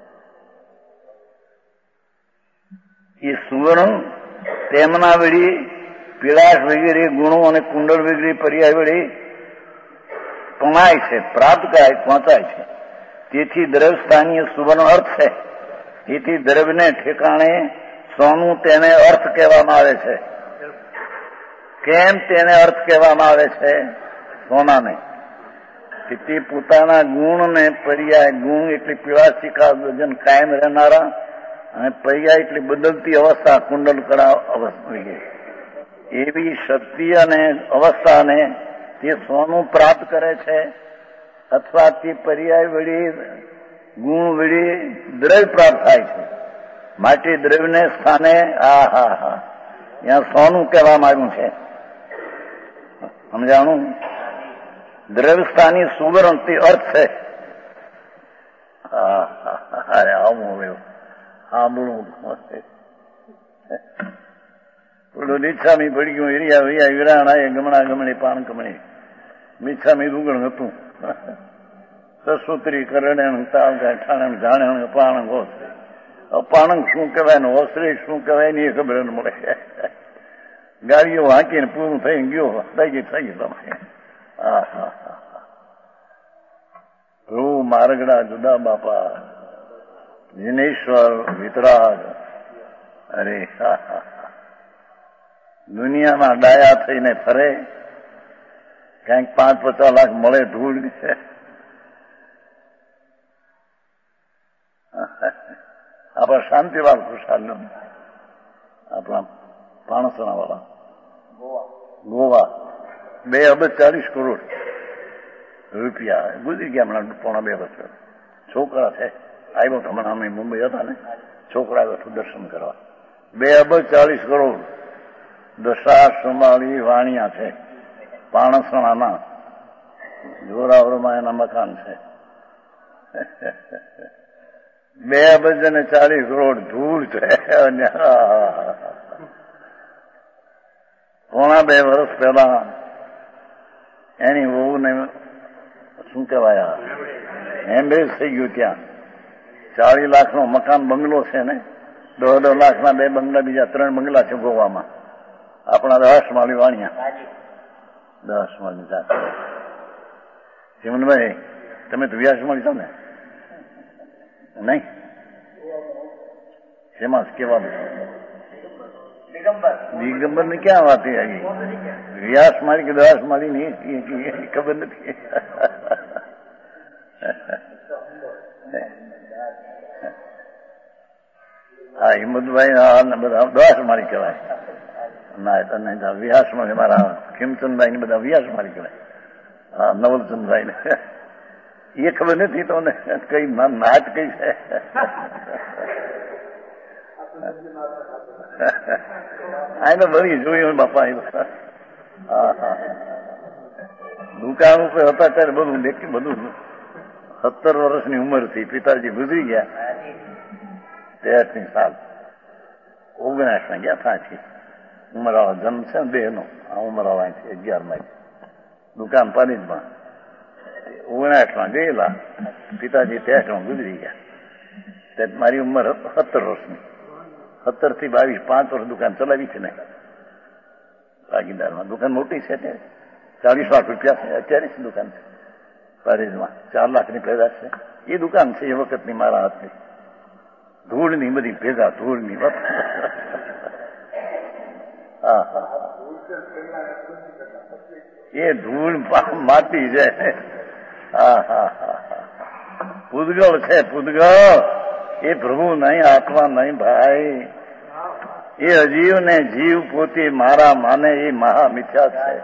એ સુવર્ણ તેમના વળી પીળાશ વગેરે ગુણો અને કુંડળ વગેરે પર્યાય વળી પમાય છે, પ્રાપ્ત કરાય, પહોંચાય છે. તેથી દ્રવ્ય સ્થાનીય સુવર્ણ અર્થ છે. તેથી દ્રવ્યને ઠેકાણે સોનું તેને અર્થ કહેવામાં આવે છે. કેમ તેને અર્થ કહેવામાં આવે છે સોનાને? કે તે પોતાના ગુણને પર્યાય, ગુણ એટલે પીળાશિકા વજન કાયમ રહેનારા અને પર્યાય એટલે બદલતી અવસ્થા, કુંડલ કળા અવસ્થા, એવી શક્તિ અને અવસ્થાને તે સોનું પ્રાપ્ત કરે છે અથવા તે પર્યાય વળી ગુણ વળી દ્રવ્ય પ્રાપ્ત થાય છે. માટે દ્રવ્યને સ્થાને આ હા હા ત્યાં સોનું કહેવામાં આવ્યું છે. સમજાણું? દ્રવ્ય સ્થાની સુવર્ણ તે અર્થ છે. હા હા અરે આવું હવે સાંભળું પેલું નીચામી પડી ગયું એરિયા વૈયા વિરાણા એ ગમણા ગમણી પાન કમણી નીચામી રૂગણ હતું. સસુત્રી કરણે તાવ ગાય ઠાણે જાણે પાણંગ હોસરી. પાણંગ શું કહેવાય ને હોસરી શું કહેવાય ને એ ખબર ન મળે. ગાડીઓ હાંકીને પૂરું થઈ ગયો થઈ ગઈ થઈ ગયું તમે. હા હા હા રૂ મારગડા જુદા બાપા જીનેશ્વર વિતરાગ. અરે હા હા દુનિયામાં ડાયા થઈને ફરે, ક્યાંક પાંચ પચાસ લાખ મળે ધૂળ છે. આપણા શાંતિલાલ ખુશાલ આપણા પાણસણા વાળા ગોવા બે અબજ ચાલીસ કરોડ રૂપિયા ગુજરી ગયા હમણાં પોણા બે વર્ષ. છોકરા છે આવ્યો તો હમણાં અમે મુંબઈ હતા ને, છોકરા આવ્યો તો દર્શન કરવા. બે અબજ ચાલીસ કરોડ દશા સંભાળી વાણિયા છે પાણસણાના, જોરાવરમાં એના મકાન છે. બે અબજ અને ચાલીસ કરોડ ધૂળ છે. પોણા બે વર્ષ પહેલા એની વહુને શું કહેવાય હેમરેજ થઈ ગયું. ત્યાં ચાલીસ લાખનો મકાન બંગલો છે ને, દોઢ દોઢ લાખના બે બંગલા, બીજા ત્રણ બંગલા છે ગોવામાં. આપણા દસ માળી વાણિયા, દસ માળી સાથે. ચીમનભાઈ, તમે તો વ્યાસ મળી છો ને? નહીં, શેમાં કેવા દિગંબર ની ક્યાં વાત આવી? વ્યાસ મારી કે દસ મારી ની ખબર નથી. હા, હિંમતભાઈ બધા દસ મારી કહેવાય. ના નહીં, વ્યાસ મારી મારા ખીમચંદભાઈ ને બધા વ્યાસ મારી કહેવાય. હા, નવલચંદભાઈ ને એ ખબર નથી તો ને કઈ નાચ કઈ છે. આ તો બધી જોયું બાપા. હા હા, દુકાન ઉપર હતા ત્યારે બધું દેખ્યું. બધું સત્તર વર્ષની ઉંમર થી પિતાજી ગુજરી ગયા. તેરથી સાલ ઓગણસ માં ગયા થાંચી. ઉમરાળા જન્મ છે ને બે નો. આ ઉમરાળા છે અગિયાર માં દુકાન પાલીજમાં. ઓગણસ માં ગયેલા પિતાજી તેર માં ગુજરી ગયા. તે મારી ઉંમર સત્તર વર્ષની. સત્તર થી બાવીસ પાંચ વર્ષ દુકાન ચલાવી છે ને ભાગીદારમાં. દુકાન મોટી છે અત્યારે, ચાલીસ લાખ રૂપિયા છે અત્યારે જ દુકાન છે પારીજમાં. ચાર લાખની પેદા છે એ દુકાન છે એ વખતની મારા હાથની. ધૂળની બધી ભેગા ધૂળની. હા હા, એ ધૂળ માટી છે. હા હા હા, પૂદગળ છે પૂદગળ. એ પ્રભુ નહીં, આત્મા નહીં ભાઈ. એ અજીવ ને જીવ પોતે મારા માને એ મહા મિથ્યા છે.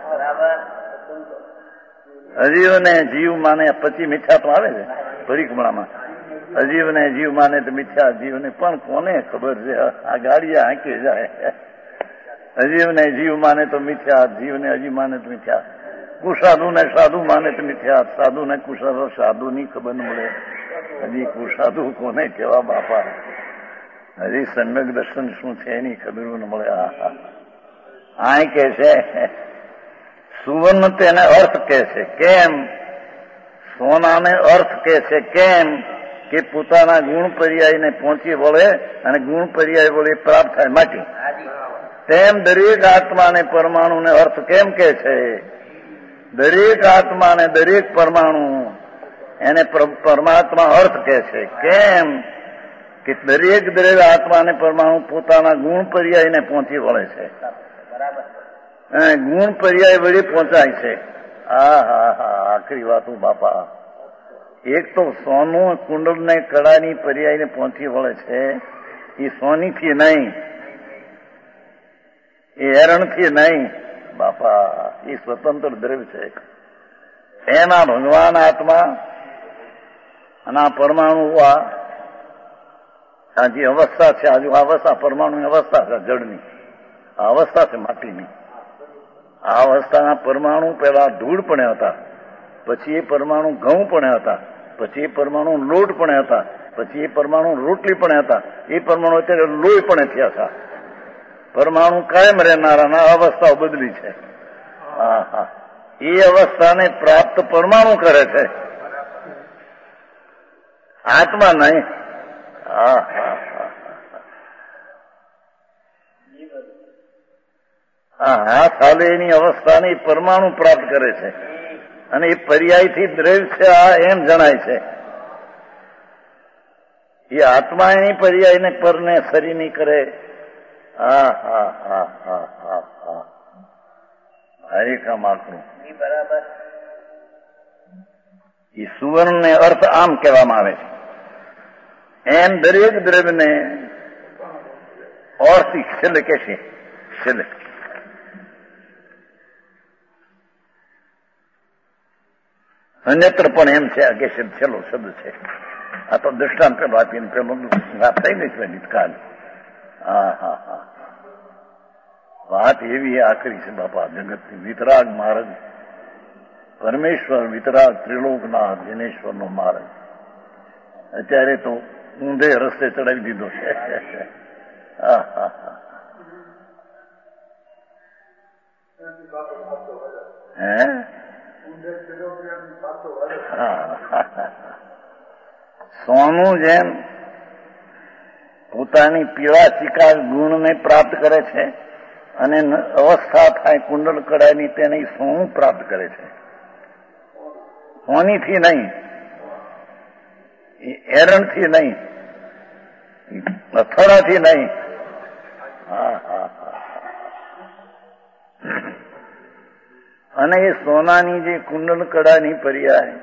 અજીવ ને જીવ માને પછી મિથ્યા તો આવે છે પરિક્રમામાં. અજીવ ને જીવ માને તો મિથ્યા. જીવ ને પણ કોને ખબર છે? આ ગાડી હાંકી જાય. અજીવ ને જીવ માને તો મિથ્યા, જીવ ને અજીવ માને તો મિથ્યા. કુસાધુ ને સાધુ માને તો મિથ્યા, સાધુ ને કુસાધુ સાધુ ની ખબર ન મળે. હજી કુસાધુ કોને કેવા બાપા? હજી સમ્યક દર્શન શું છે એની ખબર ન મળે. આ કે છે સુવર્ણ તેને અર્થ કે છે. કેમ? સોનાને અર્થ કે છે. કેમ કે પોતાના ગુણ પર્યાયને પહોંચી વળે અને ગુણ પર્યાય વળે પ્રાપ્ત થાય માટી. તેમ દરેક આત્માને પરમાણુને અર્થ કેમ કે છે? દરેક આત્માને દરેક પરમાણુ એને પરમાત્મા અર્થ કે છે. કેમ કે દરેક દરેક આત્માને પરમાણુ પોતાના ગુણ પર્યાયને પહોંચી વળે છે. ગુણ પર્યાય વળી પહોંચાય છે. હા હા હા, આખરી વાતો બાપા. એક તો સોનું કુંડલને કળાની પર્યાયને પહોંચી વળે છે. એ સોનીથી નહીં, એ હેરણથી નહીં બાપા. એ સ્વતંત્ર દ્રવ્ય છે. એના ભગવાન આત્મા અને આ પરમાણુ આ જે અવસ્થા છે, આજુ અવસ્થા પરમાણુની અવસ્થા છે જળની. આ અવસ્થા છે માટીની. આ અવસ્થાના પરમાણુ પેલા ધૂળ પણ હતા, પછી એ પરમાણુ ઘઉં પણ હતા, પછી એ પરમાણુ લોટ પણ હતા, પછી એ પરમાણુ રોટલી પણ હતા, એ પરમાણુ અત્યારે લોહી પણ થયા હતા. પરમાણુ કાયમ રહેનારા અવસ્થાઓ બદલી છે. હા હા, એ અવસ્થાને પ્રાપ્ત પરમાણુ કરે છે, આત્મા નહીં. હા હા હા, હાથ હાલે એની અવસ્થાને પરમાણુ પ્રાપ્ત કરે છે અને એ પર્યાયથી દ્રવ્ય છે આ એમ જણાય છે. એ આત્મા એની પર્યાયને પરને સરી નહીં કરે. હા હા હા હા હા હા, હરિકામ આકરું બરાબર. એ સુવર્ણને અર્થ આમ કહેવામાં આવે છે. એમ દરેક દ્રવ્યને અર્થ છેલ્લે કે છે. છેલ્લે અન્યત્ર પણ એમ છે કે છેલ્લો શબ્દ છે. આ તો દૃષ્ટાંત પેલો આપીને પેલો વાત થઈ ગઈ છે નિતકાલ. હા હા હા, વાત એવી આખરી છે બાપા જગતની. વિતરાગ માર્ગ, પરમેશ્વર વિતરાગ, ત્રિલોકનાથ દિનેશ્વર નો માર્ગ અત્યારે તો ઊંધે રસ્તે ચડાવી દીધો છે. હા હા હા, હે સોનું જેમ પોતાની પીળા ચિકાર ગુણને પ્રાપ્ત કરે છે અને અવસ્થા થાય કુંડળ કડાયની તેને સોનું પ્રાપ્ત કરે છે. સોનીથી નહીં, એરણથી નહીં, અથડાથી નહીં. હા હા હા. અને એ સોનાની જે કુંડળ કડાની પર્યાય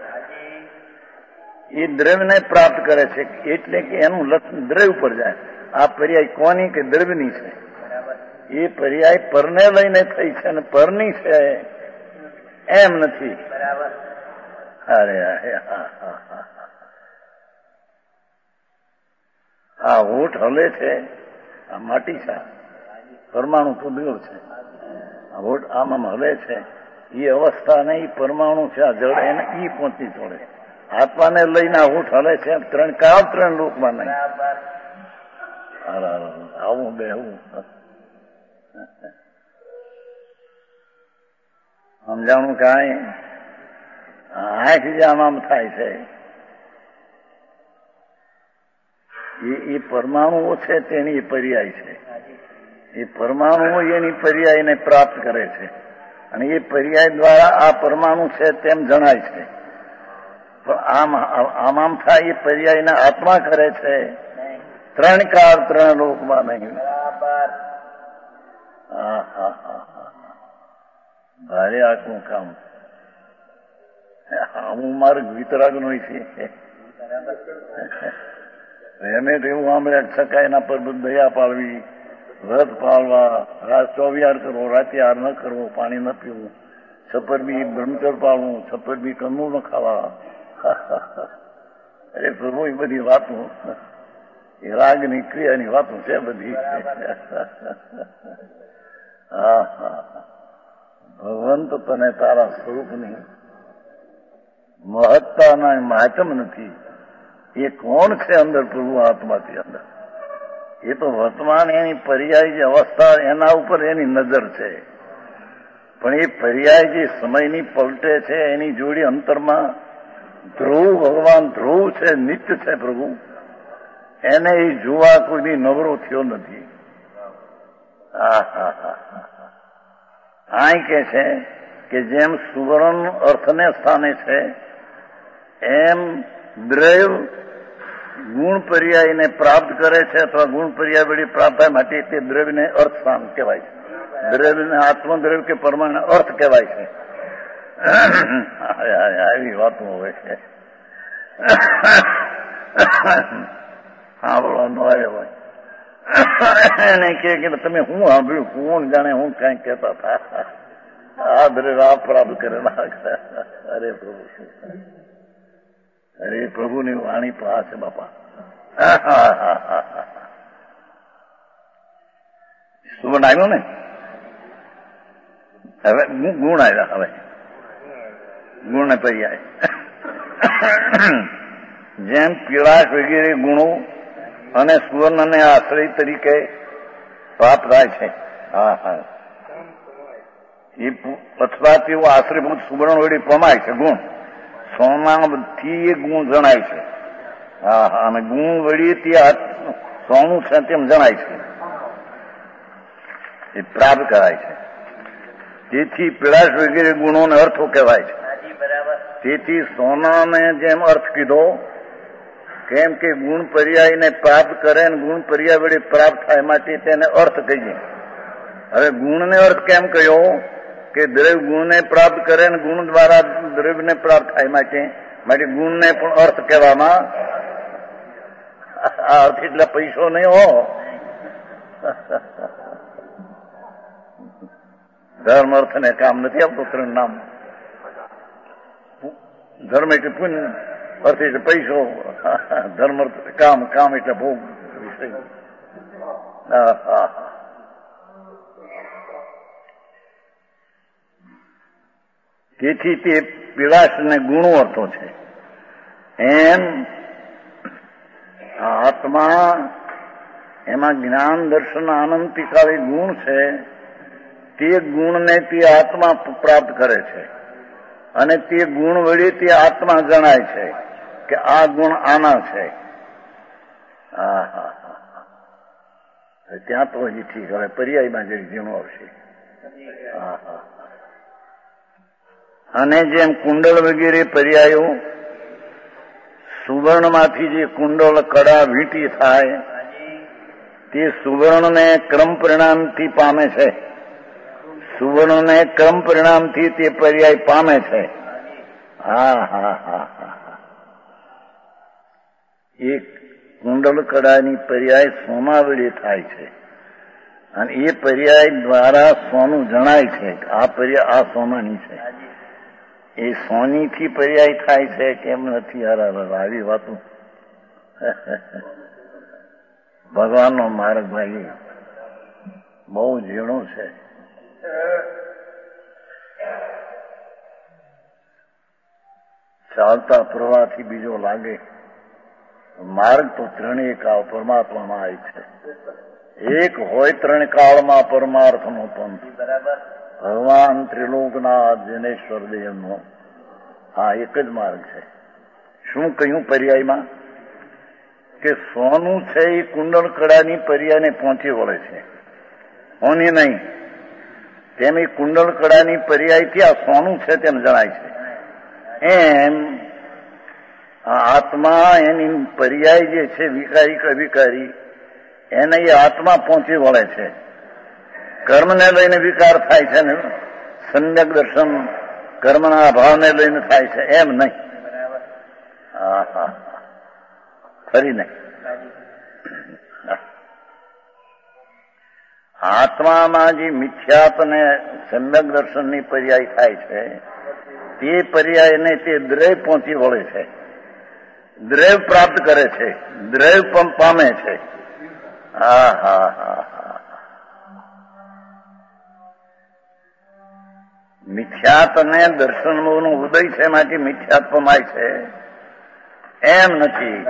એ દ્રવ્યને પ્રાપ્ત કરે છે, એટલે કે એનું લક્ષણ દ્રવ્ય પર જાય. આ પર્યાય કોની કે દ્રવ્યની છે? એ પર્યાય પરને લઈને થઈ છે અને પરની છે એમ નથી. અરે આ હોઠ હલે છે, આ માટી છે, પરમાણુ તો દૂર છે. આ હોઠ આમ આમ હલે છે, એ અવસ્થા ને એ પરમાણુ છે, આ જળ એને ઈ પહોંચી જોડે. આત્માને લઈને આ હોઠ હલે છે, ત્રણ કાળ ત્રણ લોકમાં નહીં. આવું બેહવું સમજાણું કાંઈ આંખ જે આમ આમ થાય છે એ પરમાણુઓ છે તેની પર્યાય છે. એ પરમાણુઓ એની પર્યાયને પ્રાપ્ત કરે છે અને એ પર્યાય દ્વારા આ પરમાણુ છે તેમ જણાય છે. પણ આમ આમ આમ થાય એ પર્યાયને આત્મા કરે છે, ત્રણ કાળ ત્રણ લોકમાં નહીં. હા હા હા ભારે આખું કામ. હું માર્ગ વિતરાગ નો છે એને એવું સાંભળ્યા છકા એના પર દયા પાડવી, વ્રત પાળવા, રાત ચોવિયાર કરવો, રાતે હાર ન કરવો, પાણી ન પીવું, છપ્પર બી બ્રહ્મચર પાળવું, છપ્પર બી કંદમૂળ ન ખાવા. અરે પ્રભુ એ બધી વાતો એ રાગની ક્રિયાની વાતો છે બધી. હા હા ભગવંત તને તારા સ્વરૂપની મહત્તાના માતમ નથી. એ કોણ છે અંદર? પ્રભુ આત્માથી અંદર. એ તો વર્તમાન એની પર્યાય જે અવસ્થા એના ઉપર એની નજર છે. પણ એ પર્યાય જે સમયની પલટે છે એની જોડી અંતરમાં ધ્રુવ ભગવાન ધ્રુવ છે, નિત્ય છે પ્રભુ. એને એ જોવા કોઈ દી નવરો થયો નથી. હા હા હા આ કે છે કે જેમ સુવર્ણ અર્થને સ્થાને છે એમ દ્રવ્ય ગુણ પર્યાયને પ્રાપ્ત કરે છે અથવા ગુણ પર્યાય વળી પ્રાપ્ત થાય માટે તે દ્રવ્યને અર્થ સ્થાન કહેવાય છે. દ્રવ્યને આત્મદ્રવ્ય કે પરમાણુ અર્થ કહેવાય છે. આવી વાતો હોય છે. સાંભળવાનું આવે હોય એને કે તમે હું સાંભળ્યું, કોણ જાણે હું કઈ કહેતા હતા. આ દ્રવ્ય આ પ્રાપ્ત કરેલા. અરે પ્રભુ શું, અરે પ્રભુની વાણી પાસે બાપા. સુવર્ણ આવ્યો ને, હવે ગુણ આવ્યા. હવે ગુણ પર્યાય જેમ પીળાશ વગેરે ગુણો અને સુવર્ણને આશ્રય તરીકે પ્રાપ્ત થાય છે. હા હા એ અથવા તેઓ આશ્રયભૂત સુવર્ણ વળી પમાય છે. ગુણ સોનાથી એ ગુણ જણાય છે. હા હા અને ગુણ વળી તે સોનું છે તેમ જણાય છે, એ પ્રાપ્ત કરાય છે. તેથી પીળાશ વગેરે ગુણોને અર્થો કહેવાય છે. તેથી સોનાને જેમ અર્થ કીધો, કેમ કે ગુણ પર્યાયને પ્રાપ્ત કરે ને ગુણ પર્યાય વડે પ્રાપ્ત થાય માટે તેને અર્થ કહીએ. હવે ગુણને અર્થ કેમ કહ્યો કે દ્રવ્ય ગુણને પ્રાપ્ત કરે ને ગુણ દ્વારા દ્રવ્યને પ્રાપ્ત થાય માટે માટે ગુણને પણ અર્થ કહેવામાં. આ અર્થ એટલે પૈસો નહીં હો. ધર્મ અર્થ ને કામ નથી આપતું. ત્રણ નામ. ધર્મ એટલે પુણ્ય, અર્થ એટલે પૈસો, ધર્મ અર્થ કામ, કામ એટલે ભોગ વિષય. તેથી તે પીળાશ ને ગુણો અર્થો છે. એમ આત્મા એમાં જ્ઞાન દર્શન આનંતિકાળી ગુણ છે તે ગુણને તે આત્મા પ્રાપ્ત કરે છે અને તે ગુણ વડે તે આત્મા જણાય છે કે આ ગુણ આના છે. હા હા હા ત્યાં તો હજી ઠીક. હવે પર્યાયમાં જરી ઝીણું આવશે. હા હા અને જેમ કુંડળ વગેરે પર્યાયો સુવર્ણમાંથી જે કુંડળ કડા વીંટી થાય તે સુવર્ણને ક્રમ પરિણામથી પામે છે. સુવર્ણને ક્રમ પરિણામથી તે પર્યાય પામે છે. હા હા હા હા એક કુંડળ કડાની પર્યાય સોના વડે થાય છે અને એ પર્યાય દ્વારા સોનું જણાય છે. આ પર્યાય આ સોનાની છે. એ સોનીથી પર્યાય થાય છે કેમ નથી? હરાબર આવી વાતો. ભગવાનનો માર્ગ ભાઈ બહુ ઝીણો છે. ચાલતા પ્રવાહથી બીજો લાગે. માર્ગ તો ત્રણેય કાળ પરમાત્મામાં આવી છે. એક હોય ત્રણ કાળમાં પરમાર્થનો પંથ. ભગવાન ત્રિલોકનાથ જનેશ્વર દેવનો આ એક જ માર્ગ છે. શું કહ્યું પર્યાયમાં? કે સોનું છે એ કુંડળ કડાની પર્યાયને પહોંચી વળે છે, સોની નહીં. તેમ એ કુંડળ કડાની પર્યાયથી આ સોનું છે તેમ જણાય છે. એમ આત્મા એની પર્યાય જે છે વિકારી કે અવિકારી એને એ આત્મા પહોંચી વળે છે. કર્મને લઈને વિકાર થાય છે ને સમ્યક દર્શન કર્મના અભાવને લઈને થાય છે એમ નહીં. હા હા ફરી નહીં. આત્મામાં જે મિથ્યાત્વને સમ્યક દર્શનની પર્યાય થાય છે તે પર્યાયને તે દ્રવ્ય પહોંચી વળે છે, દ્રવ્ય પ્રાપ્ત કરે છે, દ્રવ્ય પણ પામે છે. હા હા હા હા મિથ્યાત્વને દર્શનનો ઉદય છે માટે મિથ્યાત્વમાય છે એમ નથી.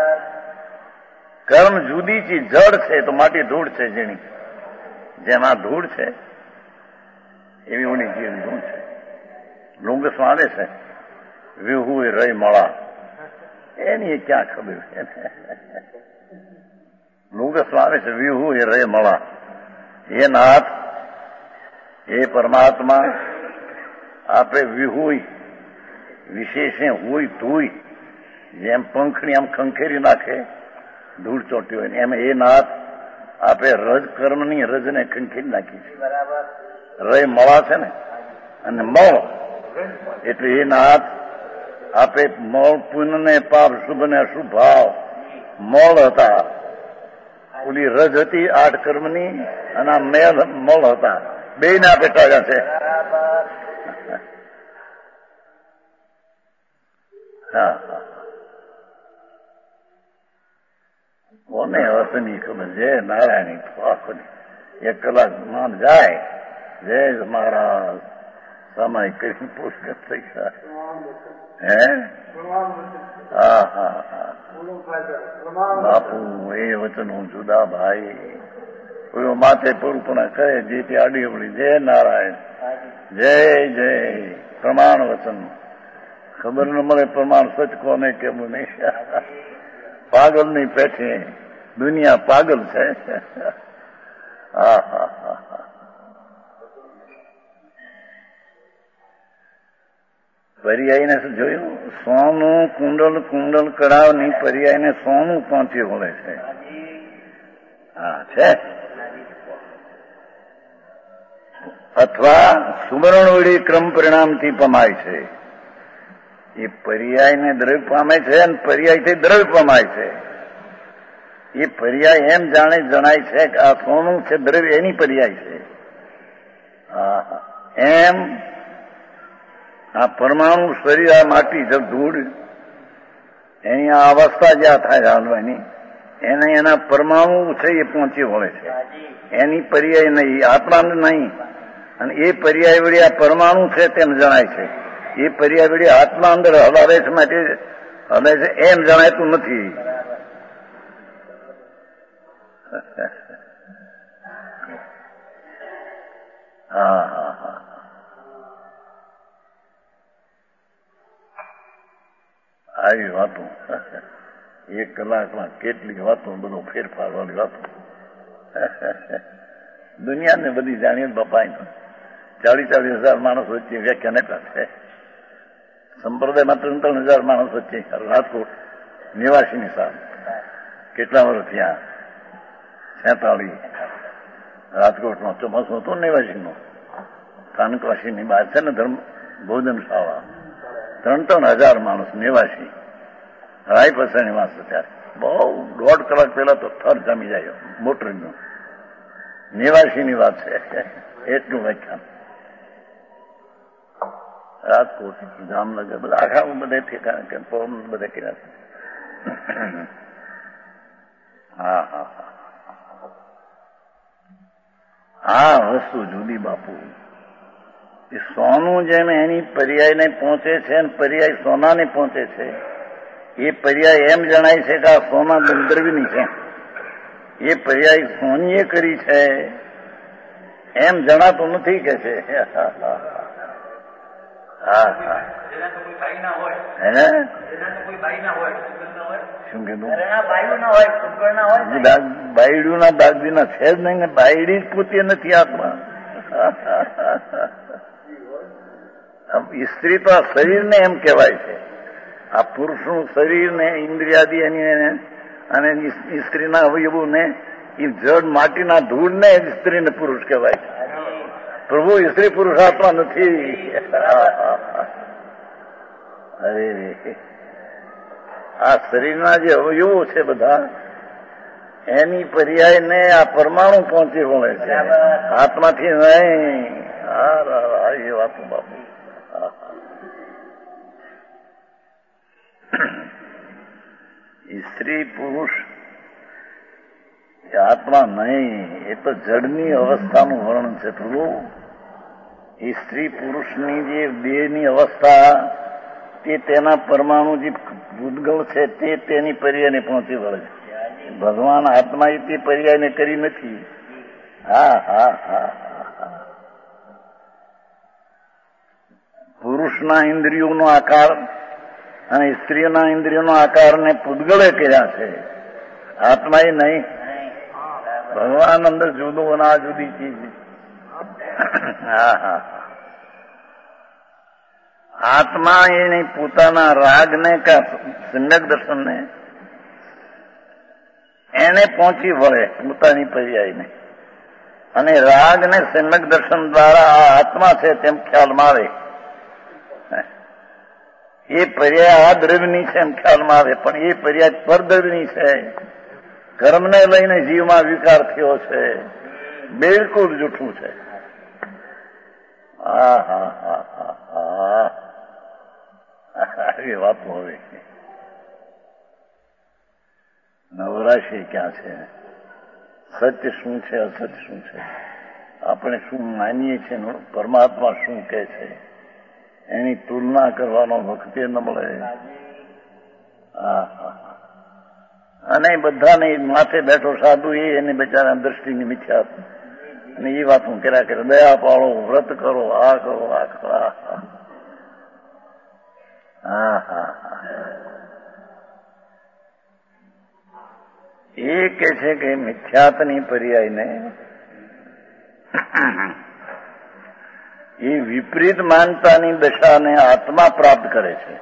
કર્મ જુદી ચીજ જડ છે તો માટી ધૂળ છે. જેની જેમાં ધૂળ છે એવી ઓની જીવ ધૂળ છે. લુંગસમાં આવે છે વિહુ એ રહી મળા, એની ક્યાં ખબર છે. લુંગસમાં આવે છે વિહુ એ રહી મળા. એ નાથ એ પરમાત્મા આપણે વિહુય વિશેષે હોય ધૂઈ જેમ પંખની આમ ખંખેરી નાખે ધૂળ ચોટી હોય એમ એ નાથ આપણે રજ કર્મની રજને ખંખેરી નાખી છે. રય મળા છે ને અને મળ એટલે એ નાથ આપે મળ પુણ્ય ને પાપ શુભ ને અશુભ ભાવ મળ હતા. ઓલી રજ હતી આઠ કર્મની અને આ મેલ મળ હતા. બે ને આપે ટાળ્યા છે. હા હા કોને હસની ખબર છે નારાયણી આખોની એક કલાક માન જાય જય મહારાજ સમય કરી પુષ્કર થઈ ગયા. હે હા હા હા બાપુ એ વચનો જુદા ભાઈ. કોઈ માથે પૂરું કહે જે તે આડી અવળી જય નારાયણ જય જય પ્રમાણ વચન ખબર ન મળે પ્રમાણ સચ કોને કેવું નહીં. પાગલ ની પેઠે દુનિયા પાગલ છે. હા હા હા હા પર્યાયને શું જોયું? સોનું કુંડલ કુંડલ કડાવની પર્યાયને સોનું પહોંચી વળે છે. હા છે. અથવા સુવર્ણ વળી ક્રમ પરિણામથી પમાય છે. એ પર્યાયને દ્રવ્ય પામે છે અને પર્યાયથી દ્રવ્ય પમાય છે. એ પર્યાય એમ જાણે જણાય છે કે આ સોનું છે દ્રવ્ય એની પર્યાય છે. હા એમ આ પરમાણુ શરીર આ માટી જબ ધૂળ એની આ અવસ્થા જ્યાં થાય હાલવાની એને એના પરમાણુ છે એ પહોંચી વળે છે. એની પર્યાય નહીં, આત્માને નહીં. અને એ પર્યાય વળી આ પરમાણુ છે તેમ જણાય છે. એ પર્યાય વળી આત્મા અંદર હલાવે છે માટે હલે છે એમ જણાયતું નથી. હા હા હા આવી વાતો એક કલાકમાં કેટલી વાતો, બધો ફેરફાર વાળી વાતો. દુનિયાને બધી જાણીએ બાપાઈ ચાલીસ ચાલીસ હજાર માણસ વચ્ચે વ્યાખ્યાન આપ્યા છે. સંપ્રદાયમાં ત્રણ ત્રણ હજાર માણસ વચ્ચે રાજકોટ નિવાસીની સામે કેટલા વર્ષ થયા? છેતાળીસ. રાજકોટનો ચોમાસું હતું નિવાસીનું, સ્થાનકવાસીની બહાર છે ને ધર્મ ભોજનશાળા, ત્રણ ત્રણ હજાર માણસ નિવાસી રાય પસાની વાંસ ત્યારે બહુ દોઢ કલાક પહેલા તો થર જમી જાય મોટરનું. નિવાસીની વાત છે, એટલું વ્યાખ્યાન. રાજકોટ, જામનગર બધા આખા બધે ઠેકાણે કે બધે કર્યા છે. હા હા હા આ વસ્તુ જુદી બાપુ. એ સોનું જેમ એની પર્યાયને પહોંચે છે ને પર્યાય સોનાને પહોંચે છે, એ પર્યાય એમ જણાય છે કે આ સોના દ્રવ્યની છે, એ પર્યાય સોનીએ કરી છે એમ જણાતું નથી કે છે. હા હા હે શું કીધું? બાયડું ના દાગદીના છે જ નહીં ને, બાયડી જ પોતે નથી આત્મા. સ્ત્રી તો આ શરીરને એમ કહેવાય છે, આ પુરુષનું શરીર ને ઇન્દ્રિયાદિ એની અને સ્ત્રીના અવયવોને એ જડ માટીના ધૂળને સ્ત્રીને પુરુષ કહેવાય છે. પ્રભુ સ્ત્રી પુરુષ આત્મા નથી. અરે આ શરીરના જે અવયવો છે બધા એની પર્યાયને આ પરમાણુ પહોંચી વળે છે, આત્માથી નહીં. હા એ વાત બાપુ. સ્ત્રી પુરુષ એ આત્મા નહીં, એ તો જડની અવસ્થાનું વર્ણન છે પ્રભુ. એ સ્ત્રી પુરુષની જે દેહની અવસ્થા તે તેના પરમાણુ જે ભૂતગળ છે તે તેની પર્યાયને પહોંચી વળે છે. ભગવાન આત્મા તે પર્યાયને કરી નથી. હા હા હા હા પુરુષના ઇન્દ્રિયોનો આકાર અને સ્ત્રીના ઇન્દ્રિયોનો આકારને પૂતગળે કર્યા છે, આત્મા એ નહીં. ભગવાન અંદર જુદું અને આ જુદી ચીજ. હા હા આત્મા એને પોતાના રાગને કે સમ્યક દર્શનને એને પહોંચી વળે પોતાની પર્યાયને, અને રાગને સમ્યક દર્શન દ્વારા આ આત્મા છે તેમ ખ્યાલમાં આવે. એ પર્યાય આ દ્રવ્યની છે એમ ખ્યાલમાં આવે, પણ એ પર્યાય પરદ્રવ્યની છે. કર્મને લઈને જીવમાં વિકાર થયો છે, બિલકુલ જૂઠું છે. હા હા હા હા હા એ વાતો હવે નવરાશી ક્યાં છે? સત્ય શું છે, અસત્ય શું છે, આપણે શું માનીએ છીએ, પરમાત્મા શું કહે છે, એની તુલના કરવાનો વખતે ન મળે. હા હા અને બધાને માથે બેઠો સાધુ એ એની બચારા દ્રષ્ટિની મિથ્યા અને એ વાત હું કર્યા કરે, દયા પાડો, વ્રત કરો, આ કરો, આ કરો. હા હા હા એ કે છે કે મિથ્યાતની પર્યાયને એ વિપરીત માનતાની દશાને આત્મા પ્રાપ્ત કરે છે,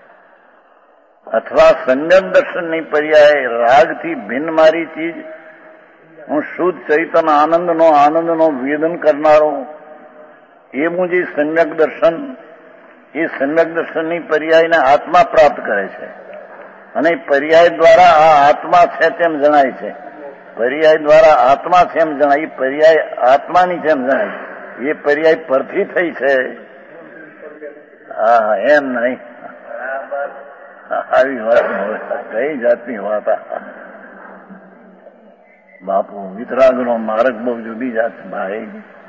અથવા સમ્યક દર્શનની પર્યાય રાગથી ભિન્ન મારી ચીજ હું શુદ્ધ ચૈતન્ય આનંદનો આનંદનો વેદન કરનારો એવું જે સમ્યક દર્શન, એ સમ્યક દર્શનની પર્યાયને આત્મા પ્રાપ્ત કરે છે. અને પર્યાય દ્વારા આ આત્મા છે તેમ જણાય છે, પર્યાય દ્વારા આત્મા છે એમ જણાય, એ પર્યાય આત્માની જેમ જણાય, એ પર્યાય પરથી થઈ છે. હા એમ નહીં. આવી વાત કઈ જાતની વાત? બાપુ વિતરાગનો માર્ગ બહુ જુદી જાત ભાઈ.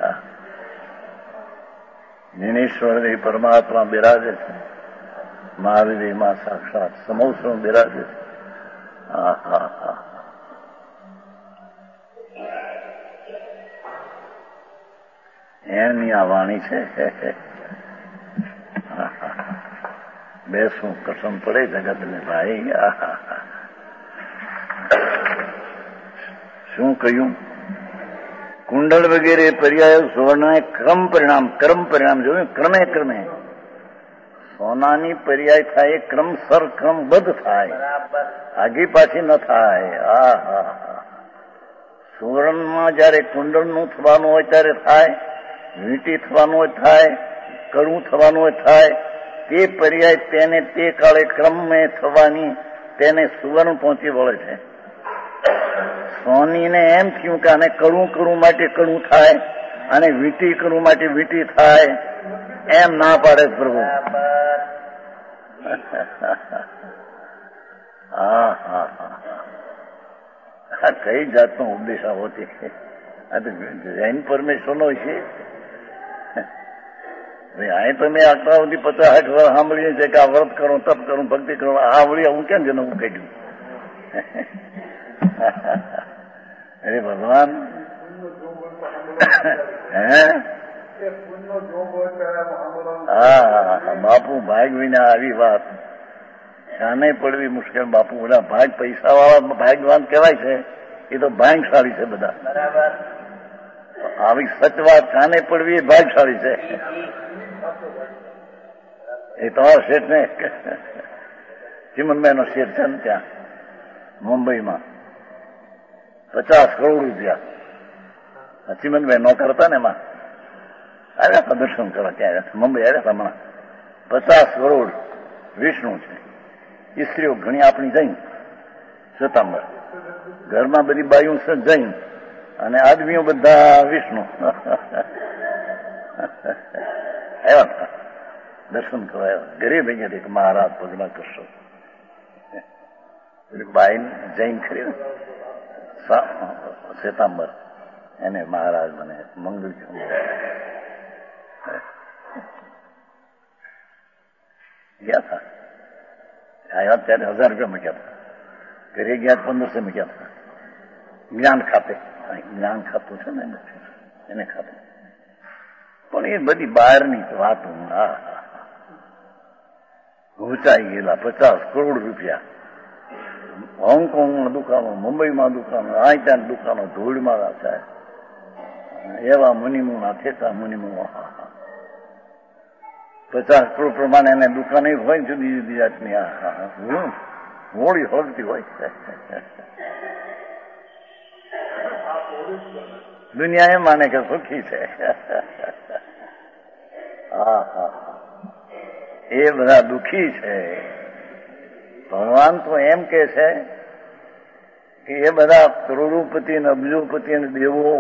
જ્ઞાનેશ્વર એ પરમાત્મા બિરાજે છે, મહાવીરમાં સાક્ષાત સમોસરો બિરાજે છે. હા હા હા એની આ વાણી છે. બેસું કસમ પડે જગતને ભાઈ. શું કહ્યું? કુંડળ વગેરે પર્યાય સુવર્ણ ક્રમ પરિણામ કર્મ પરિણામ જોયું. ક્રમે ક્રમે સોનાની પર્યાય થાય, ક્રમસર ક્રમબદ્ધ થાય, આગી પાછી ન થાય. હા હા હા. સુવર્ણમાં જયારે કુંડળનું થવાનું હોય ત્યારે થાય, વીંટી થવાનું હોય થાય, કડવું થવાનું હોય થાય. તે પર્યાય તેને તે કાળે ક્રમે થવાની તેને સુવર્ણ પહોંચી વળે છે. સોનીને એમ થયું કે આને કડવું કરવું માટે કડવું થાય અને વીંટી કરવું માટે વીંટી થાય, એમ ના પાડે પ્રભુ. હા હા હા. કઈ જાતનો ઉપદેશ આવો છે? આ તો જૈન પરમેશ્વરનો છે. અહીં તો મેં આટલા સુધી પચાસ સાઠ વર્ષ સાંભળીએ છે કે આ વ્રત કરો, તપ કરું, ભક્તિ કરો. આ વળી હું કેમ જન્મ કાઢ્યું? અરે ભગવાન, હે હા બાપુ ભાગ વિના આવી વાત શાને પડવી મુશ્કેલ. બાપુ બધા ભાગ પૈસા વાળા ભાગવાન કહેવાય છે, એ તો ભાગશાળી છે બધા. આવી સચ વાત કાને પડવી એ ભાગશાળી છે. એ તમારા શેઠ ને ચિમનભાઈ નો શેઠ છે ને ત્યાં મુંબઈમાં પચાસ કરોડ રૂપિયા ચિમનભાઈ નોકર હતા ને એમાં આવ્યા હતા દર્શન કરવા. ક્યાં આવ્યા હતા? મુંબઈ આવ્યા હતા હમણાં. પચાસ કરોડ વિષ્ણુ છે. સ્ત્રીઓ ઘણી આપણી જૈન સતાંબર, ઘરમાં બધી બાઈઓ છે જૈન અને આદમીઓ બધા વિષ્ણુ. આવ્યા હતા દર્શન કરવા આવ્યા. ગરીબ અહીંયા એક મહારાજ પગલા કરશો બાઈ જૈન ખરી ને શ્વેતાંબર, એને મહારાજ મને મંગળ ગયા હતા. આવ્યા ત્યારે હજાર રૂપિયા મૂક્યા હતા. ઘરે ગયા પંદરસો મૂક્યા હતા. જ્ઞાન ખાતે, જ્ઞાન ખાતું છે ને એને ખાતે. પણ એ બધી બહારની વાતો. હા ઘૂંચાઈ ગયેલા પચાસ કરોડ રૂપિયા. હોંગકોંગમાં દુકાનો, મુંબઈમાં દુકાનો, આ ત્યાં દુકાનો ધૂળમાં થાય. એવા મુનિમુના થેતા મુનિમુ. પચાસ કરોડ પ્રમાણે એને દુકાને હોય જુદી જુદી જાતની. આ હોળી હોળતી હોય. દુનિયા એમ માને કે સુખી છે. હા હા એ બધા દુઃખી છે. ભગવાન તો એમ કે છે કે એ બધા કરોડોપતિ ને અબજોપતિ ને દેવો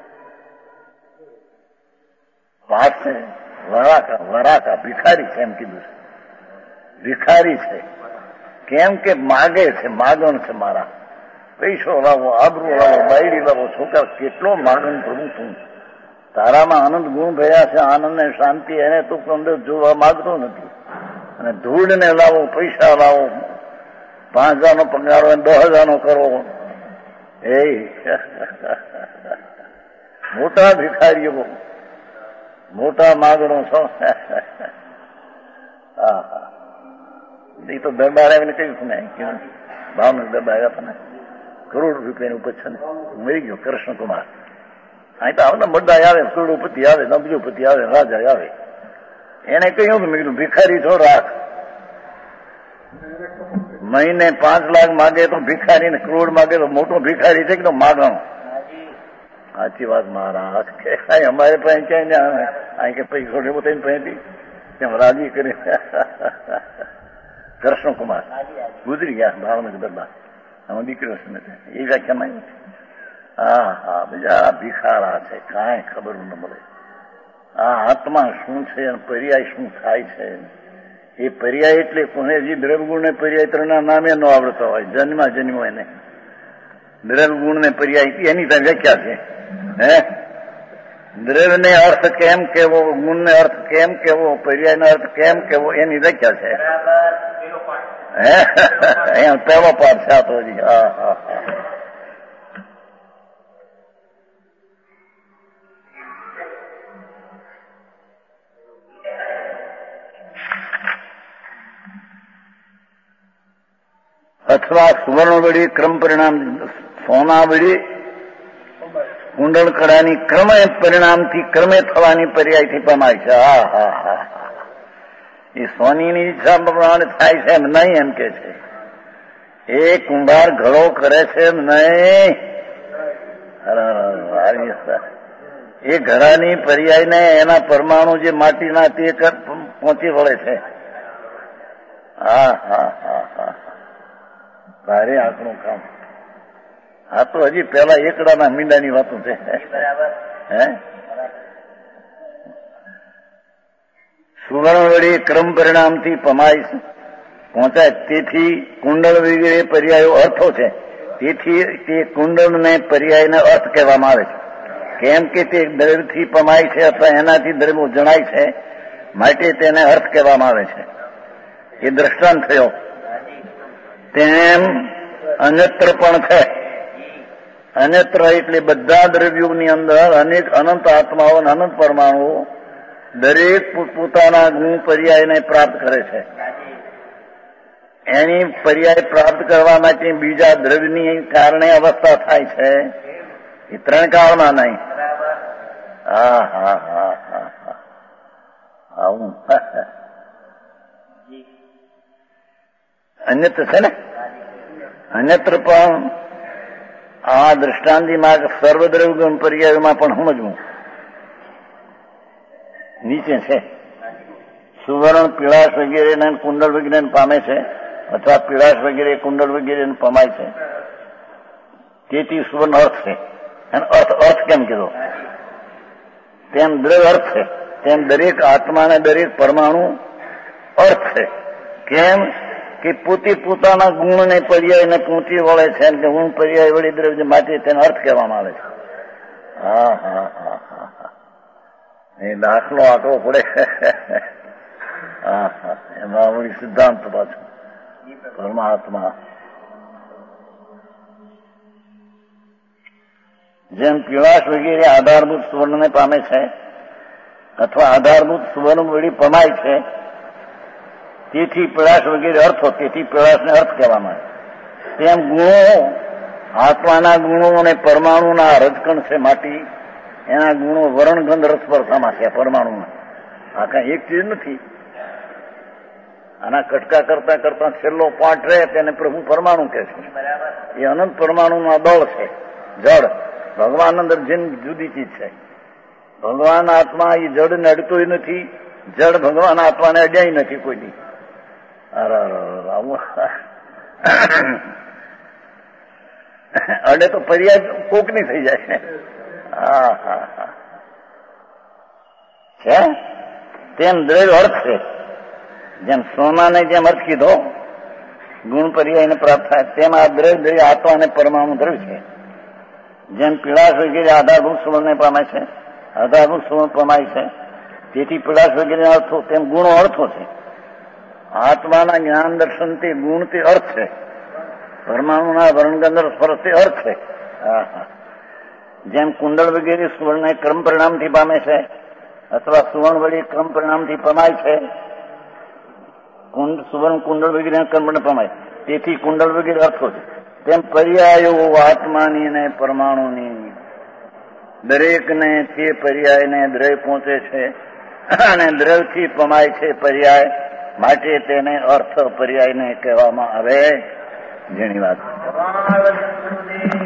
પાસ છે. વરાકા વરાકા ભિખારી છે એમ કીધું છે. ભિખારી છે કેમ કે માગે છે, માગણ છે. મારા પૈસો લાવો, આબરૂ લાવો, બાયડી લાવો. છોકરા કેટલો માગણ પ્રભુ તું. તારામાં આનંદ ગુણ ભર્યા છે, આનંદ ને શાંતિ, એને તું અંદર જોવા માંગતો નથી. અને ધૂળ ને લાવો, પૈસા લાવો, પાંચ હજાર નો પગાર હોય દસ હજાર નો કરો. એ મોટા ભિખારીઓ, મોટા માગણો છો. હા હા એ તો દરબાર આવીને કહ્યું ને, ભાવનગર દરબાર આવ્યા હતા ને, કરોડ રૂપિયાની ઉપજ છે ને, મરી ગયો કૃષ્ણકુમાર. અહીં તો આવતા બધા આવે, કરોડોપતિ આવે, નબજોપતિ આવે, રાજા આવે. એને કહ્યું કે મેં કીધું ભિખારી છો રાખ. મહિને પાંચ લાખ માગે તો ભિખારી ને કરોડ માગે તો મોટો ભિખારી છે કે માગણો. સાચી વાત મહારાજ કે અમારે પાસે ક્યાંય ને આવે અહીં કે પૈસો લેવો તો પહેલી કેમ રાજી કરી. કૃષ્ણકુમાર ગુજરી ગયા ભાવનગર દરબાર. આમાં દીકરો છે એ વ્યાખ્યામાં આવ્યું છે. હા હા બીજા ભિખારા છે, કાંઈ ખબર ન મળે. આ આત્મા શું છે અને પર્યાય શું થાય છે. એ પર્યાય એટલે કોને જે દ્રવગુણ ને પર્યાય ત્રણના નામે ન આવડતા હોય, જન્મા જન્મો એને દ્રવગુણ ને પર્યાય એની ત્યાં વ્યાખ્યા છે. હે દ્રવ ને અર્થ કેમ કેવો, ગુણ ને અર્થ કેમ કેવો, પર્યાય નો અર્થ કેમ કેવો, એની વ્યાખ્યા છે. હે અહીંયા પહેલો પાઠ છે આ તો હજી. હા હા હા અથવા સુવર્ણ વળી ક્રમ પરિણામ સોના વળી કુંડળ કળાની ક્રમે પરિણામથી ક્રમે થવાની પર્યાયથી પમાય છે. હા હા હા એ સોનીની ઈચ્છા પ્રમાણે થાય છે એમ નહીં, એમ કે છે. એ કુંભાર ઘડો કરે છે એમ નહીં. એ ઘડાની પર્યાયને એના પરમાણુ જે માટીના તે પહોંચી વળે છે. હા હા હા હા ભારે આપણું કામ. આ તો હજી પેલા એકડાના મીંડાની વાતો છે. હે સુવર્ણ વળી ક્રમ પરિણામથી પમાય પહોંચાય. તેથી કુંડળ વગેરે પર્યાયો અર્થો છે. તેથી તે કુંડળને પર્યાયને અર્થ કહેવામાં આવે છે. કેમ કે તે દ્રવ્યથી પમાય છે અથવા એનાથી દ્રવ્ય જણાય છે, માટે તેને અર્થ કહેવામાં આવે છે. એ દ્રષ્ટાંત થયો. તેમ અન્યત્ર પણ છે. અન્યત્ર એટલે બધા દ્રવ્યોની અંદર અનેક અનંત આત્માઓ અને અનંત પરમાણુઓ દરેક પોતાના ગુણ પર્યાયને પ્રાપ્ત કરે છે. એની પર્યાય પ્રાપ્ત કરવા માટે બીજા દ્રવ્યની કારણે અવસ્થા થાય છે. એ ત્રણ કાળમાં નહીં. હા હા હા હા હા આવું અન્યત્ર છે ને. અન્યત્ર પણ આ દ્રષ્ટાંતિ માર્ગ સર્વદ્રવ્ય ગુણ પર્યાયમાં પણ સમજવું નીચે છે. સુવર્ણ પીળાશ વગેરે કુંડળ વગેરે પામે છે અથવા પીળાશ વગેરે કુંડળ વગેરે પમાય છે. તેથી સુવર્ણ અર્થ છે. અને અર્થ અર્થ કેમ કીધો? તેમ દ્રવ્ય અર્થ છે. તેમ દરેક આત્માને દરેક પરમાણુ અર્થ છે. કેમ કે પોતે પોતાના ગુણને પર્યાયને પહોંચી વળે છે કે ગુણ પર્યાય વળી દ્રવ્ય માટે તેને અર્થ કહેવામાં આવે છે. હા હા હા હા હા એ દાખલો આંકવો પડે. હા હા એમાં વળી સિદ્ધાંત પાછું પરમાત્મા જેમ પીળાશ વગેરે આધારભૂત સુવર્ણને પામે છે અથવા આધારભૂત સુવર્ણ વળી પમાય છે, તેથી પીળાશ વગેરે અર્થો, તેથી પીળાશને અર્થ કહેવામાં આવે. તેમ ગુણો આત્માના ગુણો અને પરમાણુના રજકણ છે. માટી એના ગુણો વર્ણગંધ રસપર્શામાં છે. પરમાણુમાં આ કઈ એક ચીજ નથી. આના કટકા કરતા કરતા છેલ્લો પાઠ રહે તેને પ્રભુ પરમાણુ કહે છે. એ અનંત પરમાણુના દળ છે. જળ ભગવાન અંદર જેમ જુદી ચીજ છે. ભગવાન આત્મા એ જળને અડતોય નથી, જળ ભગવાન આત્માને અડ્યાય નથી કોઈ દી. અડે તો પર્યાય કોકની થઈ જાય. હા હા હા છે. તેમ દ્રવ્ય અર્થ છે. જેમ સોનાને જેમ અર્થ કીધો ગુણ પર્યાયને પ્રાપ્ત થાય, તેમ આ દ્રવ્ય દ્રવ્ય આત્મા અને પરમાણુ દ્રવ્ય છે. જેમ પીળાશ વગેરે આધારભૂત સુવર્ણને પામે છે, આધારભૂત સુવર્ણ પમાય છે, તેથી પીળાશ વગેરે અર્થો તેમ ગુણો અર્થો છે. આત્માના જ્ઞાન દર્શન તે ગુણ તે અર્થ છે. પરમાણુના વર્ણગંધ સ્પર્શ તે અર્થ છે. હા હા જેમ કુંડળ વગેરે સુવર્ણને ક્રમ પરિણામથી પામે છે અથવા સુવર્ણ વળી ક્રમ પરિણામથી પમાય છે. સુવર્ણ કુંડળ વગેરે કર્મ પમાય, તેથી કુંડળ વગેરે અર્થો છે. તેમ પર્યાયો આત્માની ને પરમાણુની દરેકને તે પર્યાયને દ્રવ્ય પહોંચે છે અને દ્રવ્યથી પમાય છે પર્યાય, માટે તેને અર્થ પર્યાયને કહેવામાં આવે. જેની વાત